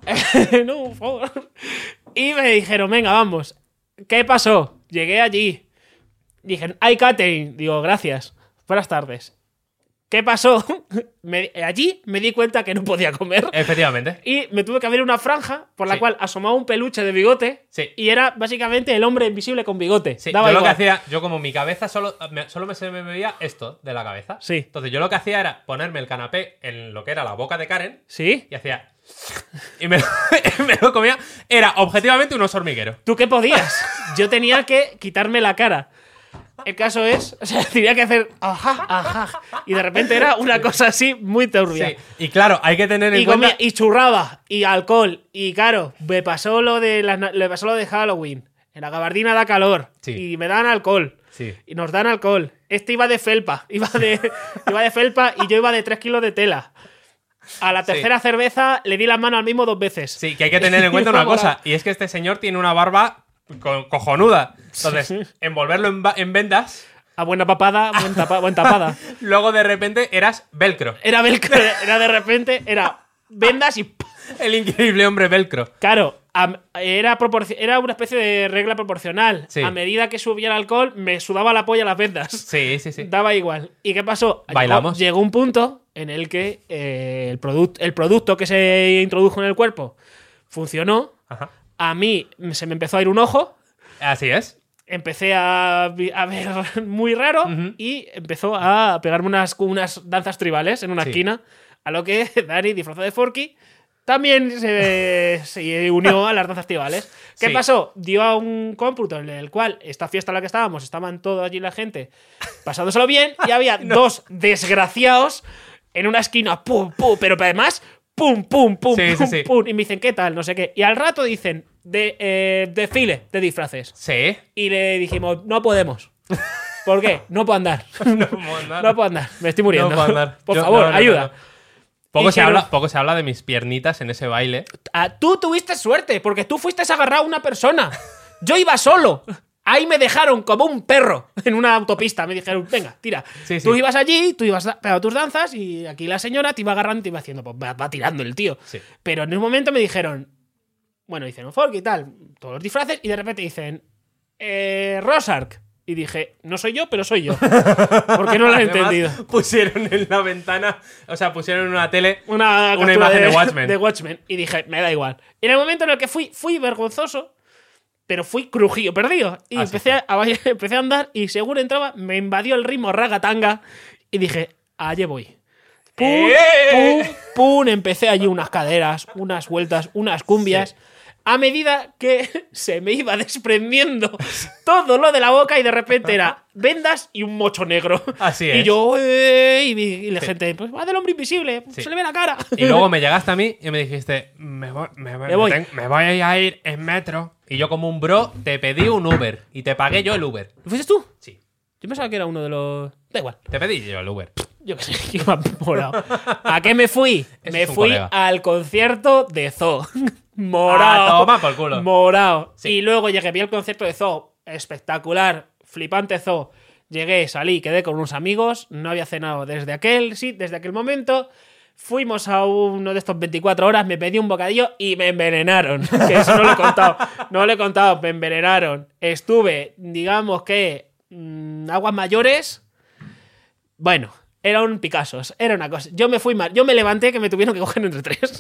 Speaker 2: no, por favor. Y me dijeron, venga, vamos. ¿Qué pasó? Llegué allí. Dije, hay catering. Digo, gracias. Buenas tardes. ¿Qué pasó? Me- allí me di cuenta que no podía comer.
Speaker 3: Efectivamente.
Speaker 2: Y me tuve que abrir una franja por la
Speaker 3: Sí.
Speaker 2: cual asomaba un peluche de bigote.
Speaker 3: Sí.
Speaker 2: Y era básicamente el hombre invisible con bigote.
Speaker 3: Sí,
Speaker 2: Daba
Speaker 3: yo lo que
Speaker 2: igual.
Speaker 3: hacía, yo como mi cabeza solo me, solo me, se me veía esto de la cabeza.
Speaker 2: Sí.
Speaker 3: Entonces yo lo que hacía era ponerme el canapé en lo que era la boca de Karen
Speaker 2: ¿Sí?
Speaker 3: y hacía... Y me, me lo comía. Era objetivamente un oso hormiguero.
Speaker 2: ¿Tú qué podías? Yo tenía que quitarme la cara. El caso es, o sea, tenía que hacer ajá, ajá. Y de repente era una cosa así muy turbia.
Speaker 3: Sí. Y claro, hay que tener en
Speaker 2: Y,
Speaker 3: cuenta...
Speaker 2: comía, y churraba, y alcohol. Y claro, me pasó lo de las na- le pasó lo de Halloween. En la gabardina da calor.
Speaker 3: Sí.
Speaker 2: Y me dan alcohol.
Speaker 3: Sí.
Speaker 2: Y nos dan alcohol. Este iba de felpa. Iba de, iba de felpa y yo iba de tres kilos de tela. A la tercera cerveza le di la mano al mismo dos veces.
Speaker 3: Sí, que hay que tener en cuenta una
Speaker 2: Iba
Speaker 3: cosa.
Speaker 2: volando.
Speaker 3: Y es que este señor tiene una barba co- cojonuda. Entonces, envolverlo en, ba- en vendas,
Speaker 2: A buena papada, buen, tapa- buen tapada.
Speaker 3: luego de repente eras velcro.
Speaker 2: Era velcro, era de repente, era vendas y...
Speaker 3: El increíble hombre velcro.
Speaker 2: Claro, a- era, proporci- era una especie de regla proporcional.
Speaker 3: Sí.
Speaker 2: A medida que subía el alcohol, me sudaba la polla las vendas.
Speaker 3: Sí, sí, sí.
Speaker 2: Daba igual. ¿Y qué pasó?
Speaker 3: Bailamos.
Speaker 2: Llegó, llegó un punto en el que eh, el, produc- el producto que se introdujo en el cuerpo funcionó.
Speaker 3: Ajá.
Speaker 2: A mí se me empezó a ir un ojo.
Speaker 3: Así es.
Speaker 2: Empecé a, vi- a ver muy raro
Speaker 3: Ujú.
Speaker 2: y empezó a pegarme unas, unas danzas tribales en una
Speaker 3: Sí.
Speaker 2: esquina. A lo que Dani, disfrazado de Forky, también se, se unió a las danzas tribales. ¿Qué
Speaker 3: Sí.
Speaker 2: pasó? Dio a un cómputo en el cual esta fiesta en la que estábamos, estaban todo allí la gente pasándoselo bien y había dos desgraciados en una esquina, pum, pum, pero además, pum, pum, pum,
Speaker 3: Sí, sí,
Speaker 2: pum,
Speaker 3: sí.
Speaker 2: pum. Y me dicen, ¿qué tal? No sé qué. Y al rato dicen, de, eh, desfile de disfraces.
Speaker 3: Sí.
Speaker 2: Y le dijimos, no podemos. ¿Por qué? No puedo andar.
Speaker 3: No puedo andar.
Speaker 2: No puedo andar. Me estoy muriendo.
Speaker 3: No puedo andar.
Speaker 2: Por
Speaker 3: Yo-
Speaker 2: favor,
Speaker 3: no, no, no,
Speaker 2: ayuda.
Speaker 3: no. Poco, se
Speaker 2: Dijeron-
Speaker 3: habla, poco se habla de mis piernitas en ese baile.
Speaker 2: Ah, tú tuviste suerte, porque tú fuiste agarrado a una persona. Yo iba solo. Ahí me dejaron como un perro en una autopista. Me dijeron, venga, tira.
Speaker 3: Sí,
Speaker 2: Tú
Speaker 3: sí.
Speaker 2: ibas allí, tú ibas da- pegando tus danzas y aquí la señora te iba agarrando y te iba haciendo, pues va, va tirando el tío.
Speaker 3: Sí.
Speaker 2: Pero en un momento me dijeron, bueno, dicen, folk y tal, todos los disfraces, y de repente dicen, eh, Rorschach. Y dije, no soy yo, pero soy yo. Porque no lo he
Speaker 3: Además,
Speaker 2: entendido.
Speaker 3: Pusieron en la ventana, o sea, pusieron en una tele
Speaker 2: Una,
Speaker 3: una
Speaker 2: captura
Speaker 3: imagen de Watchmen.
Speaker 2: de Watchmen. Y dije, me da igual. Y en el momento en el que fui, fui vergonzoso, pero fui crujido, perdido. Y
Speaker 3: Así
Speaker 2: empecé, a, a- empecé a andar y según entraba, me invadió el ritmo ragatanga. Y dije, allí voy. Pum,
Speaker 3: ¡Eh!
Speaker 2: pum, pum. Empecé allí unas caderas, unas vueltas, unas cumbias.
Speaker 3: Sí.
Speaker 2: A medida que se me iba desprendiendo todo lo de la boca y de repente era vendas y un mocho negro.
Speaker 3: Así
Speaker 2: Y
Speaker 3: es.
Speaker 2: yo, "Eh", y, vi- y la
Speaker 3: Sí.
Speaker 2: gente, pues va del hombre invisible,
Speaker 3: Sí.
Speaker 2: se le ve la cara.
Speaker 3: Y luego me llegaste a mí y me dijiste, me voy, me voy,
Speaker 2: Me voy.
Speaker 3: ten- me voy a ir en metro. Y yo como un bro te pedí un Uber y te pagué yo el Uber.
Speaker 2: ¿Fuiste tú?
Speaker 3: Sí.
Speaker 2: Yo pensaba que era uno de los... Da igual.
Speaker 3: Te pedí yo el Uber.
Speaker 2: Yo qué sé, iba morado. ¿A qué me fui?
Speaker 3: Ese
Speaker 2: me
Speaker 3: es un
Speaker 2: fui
Speaker 3: colega.
Speaker 2: al concierto de Zoo. Morado.
Speaker 3: Ah, toma por culo.
Speaker 2: Morado.
Speaker 3: Sí.
Speaker 2: Y luego llegué, vi el concierto de Zoo. Espectacular. Flipante Zoo. Llegué, salí, quedé con unos amigos. No había cenado desde aquel, sí, desde aquel momento. Fuimos a uno de estos veinticuatro horas, me pedí un bocadillo y me envenenaron. Que eso no lo he contado. No lo he contado, me envenenaron. Estuve, digamos que, mmm, aguas mayores. Bueno, eran Picassos, era una cosa. Yo me fui mal, yo me levanté que me tuvieron que coger entre tres.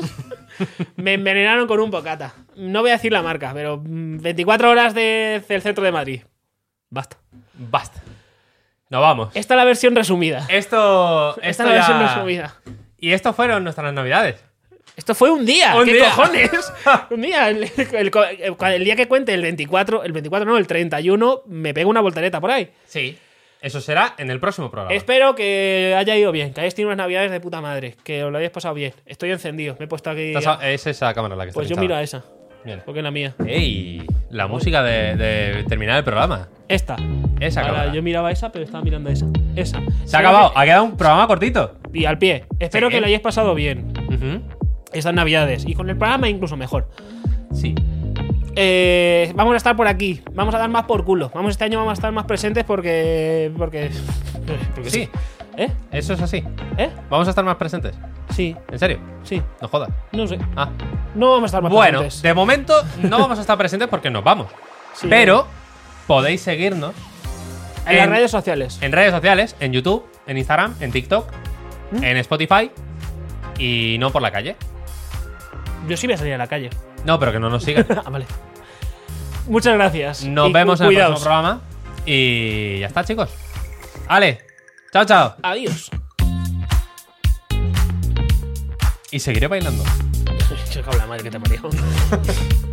Speaker 2: Me envenenaron con un bocata. No voy a decir la marca, pero mm, veinticuatro horas de- del centro de Madrid. Basta.
Speaker 3: Basta. Nos vamos.
Speaker 2: Esta es la versión resumida.
Speaker 3: Esto,
Speaker 2: Esta
Speaker 3: esto
Speaker 2: es la versión
Speaker 3: ya...
Speaker 2: resumida.
Speaker 3: Y esto fueron nuestras navidades.
Speaker 2: Esto fue un día.
Speaker 3: Un
Speaker 2: ¿Qué
Speaker 3: día.
Speaker 2: cojones? Un día. El, el- el- el día que cuente el veinticuatro, el veinticuatro no, el treinta y uno, me pego una voltereta por ahí.
Speaker 3: Sí. Eso será en el próximo programa.
Speaker 2: Espero que haya ido bien, que hayáis tenido unas navidades de puta madre, que os lo hayáis pasado bien. Estoy encendido, me he puesto aquí.
Speaker 3: A... Es esa cámara la que está
Speaker 2: Pues yo
Speaker 3: pinchada.
Speaker 2: miro a esa.
Speaker 3: Bien.
Speaker 2: Porque es la mía.
Speaker 3: ¡Ey! La música de, de terminar el programa.
Speaker 2: Esta.
Speaker 3: Esa
Speaker 2: Ahora,
Speaker 3: cámara.
Speaker 2: yo miraba esa, pero estaba mirando esa. Esa.
Speaker 3: Se ha
Speaker 2: Espero
Speaker 3: acabado.
Speaker 2: que-
Speaker 3: Ha quedado un programa cortito.
Speaker 2: Y al pie. Espero
Speaker 3: Sí.
Speaker 2: que lo hayáis pasado bien
Speaker 3: Ujú.
Speaker 2: estas navidades. Y con el programa incluso mejor.
Speaker 3: Sí.
Speaker 2: Eh, vamos a estar por aquí. Vamos a dar más por culo. Vamos este año vamos a estar más presentes porque. Porque. porque
Speaker 3: Sí.
Speaker 2: ¿Eh?
Speaker 3: Eso es así.
Speaker 2: ¿Eh?
Speaker 3: Vamos a estar más presentes.
Speaker 2: Sí,
Speaker 3: ¿En serio?
Speaker 2: sí.
Speaker 3: No jodas.
Speaker 2: No sé.
Speaker 3: Ah.
Speaker 2: No vamos a estar más
Speaker 3: Bueno,
Speaker 2: presentes.
Speaker 3: de momento no vamos a estar presentes porque nos vamos.
Speaker 2: Sí.
Speaker 3: Pero podéis seguirnos
Speaker 2: En las redes sociales.
Speaker 3: en redes sociales, en YouTube, en Instagram, en TikTok,
Speaker 2: ¿Mm?
Speaker 3: en Spotify y no por la calle.
Speaker 2: Yo sí voy a salir a la calle.
Speaker 3: No, pero que no nos sigan.
Speaker 2: Ah, vale. Muchas gracias.
Speaker 3: Nos
Speaker 2: Y
Speaker 3: vemos en el
Speaker 2: cuidaos.
Speaker 3: próximo programa. Y ya está, chicos. Ale, chao, chao.
Speaker 2: Adiós.
Speaker 3: Y seguiré bailando.
Speaker 2: Chica, la madre que te parió.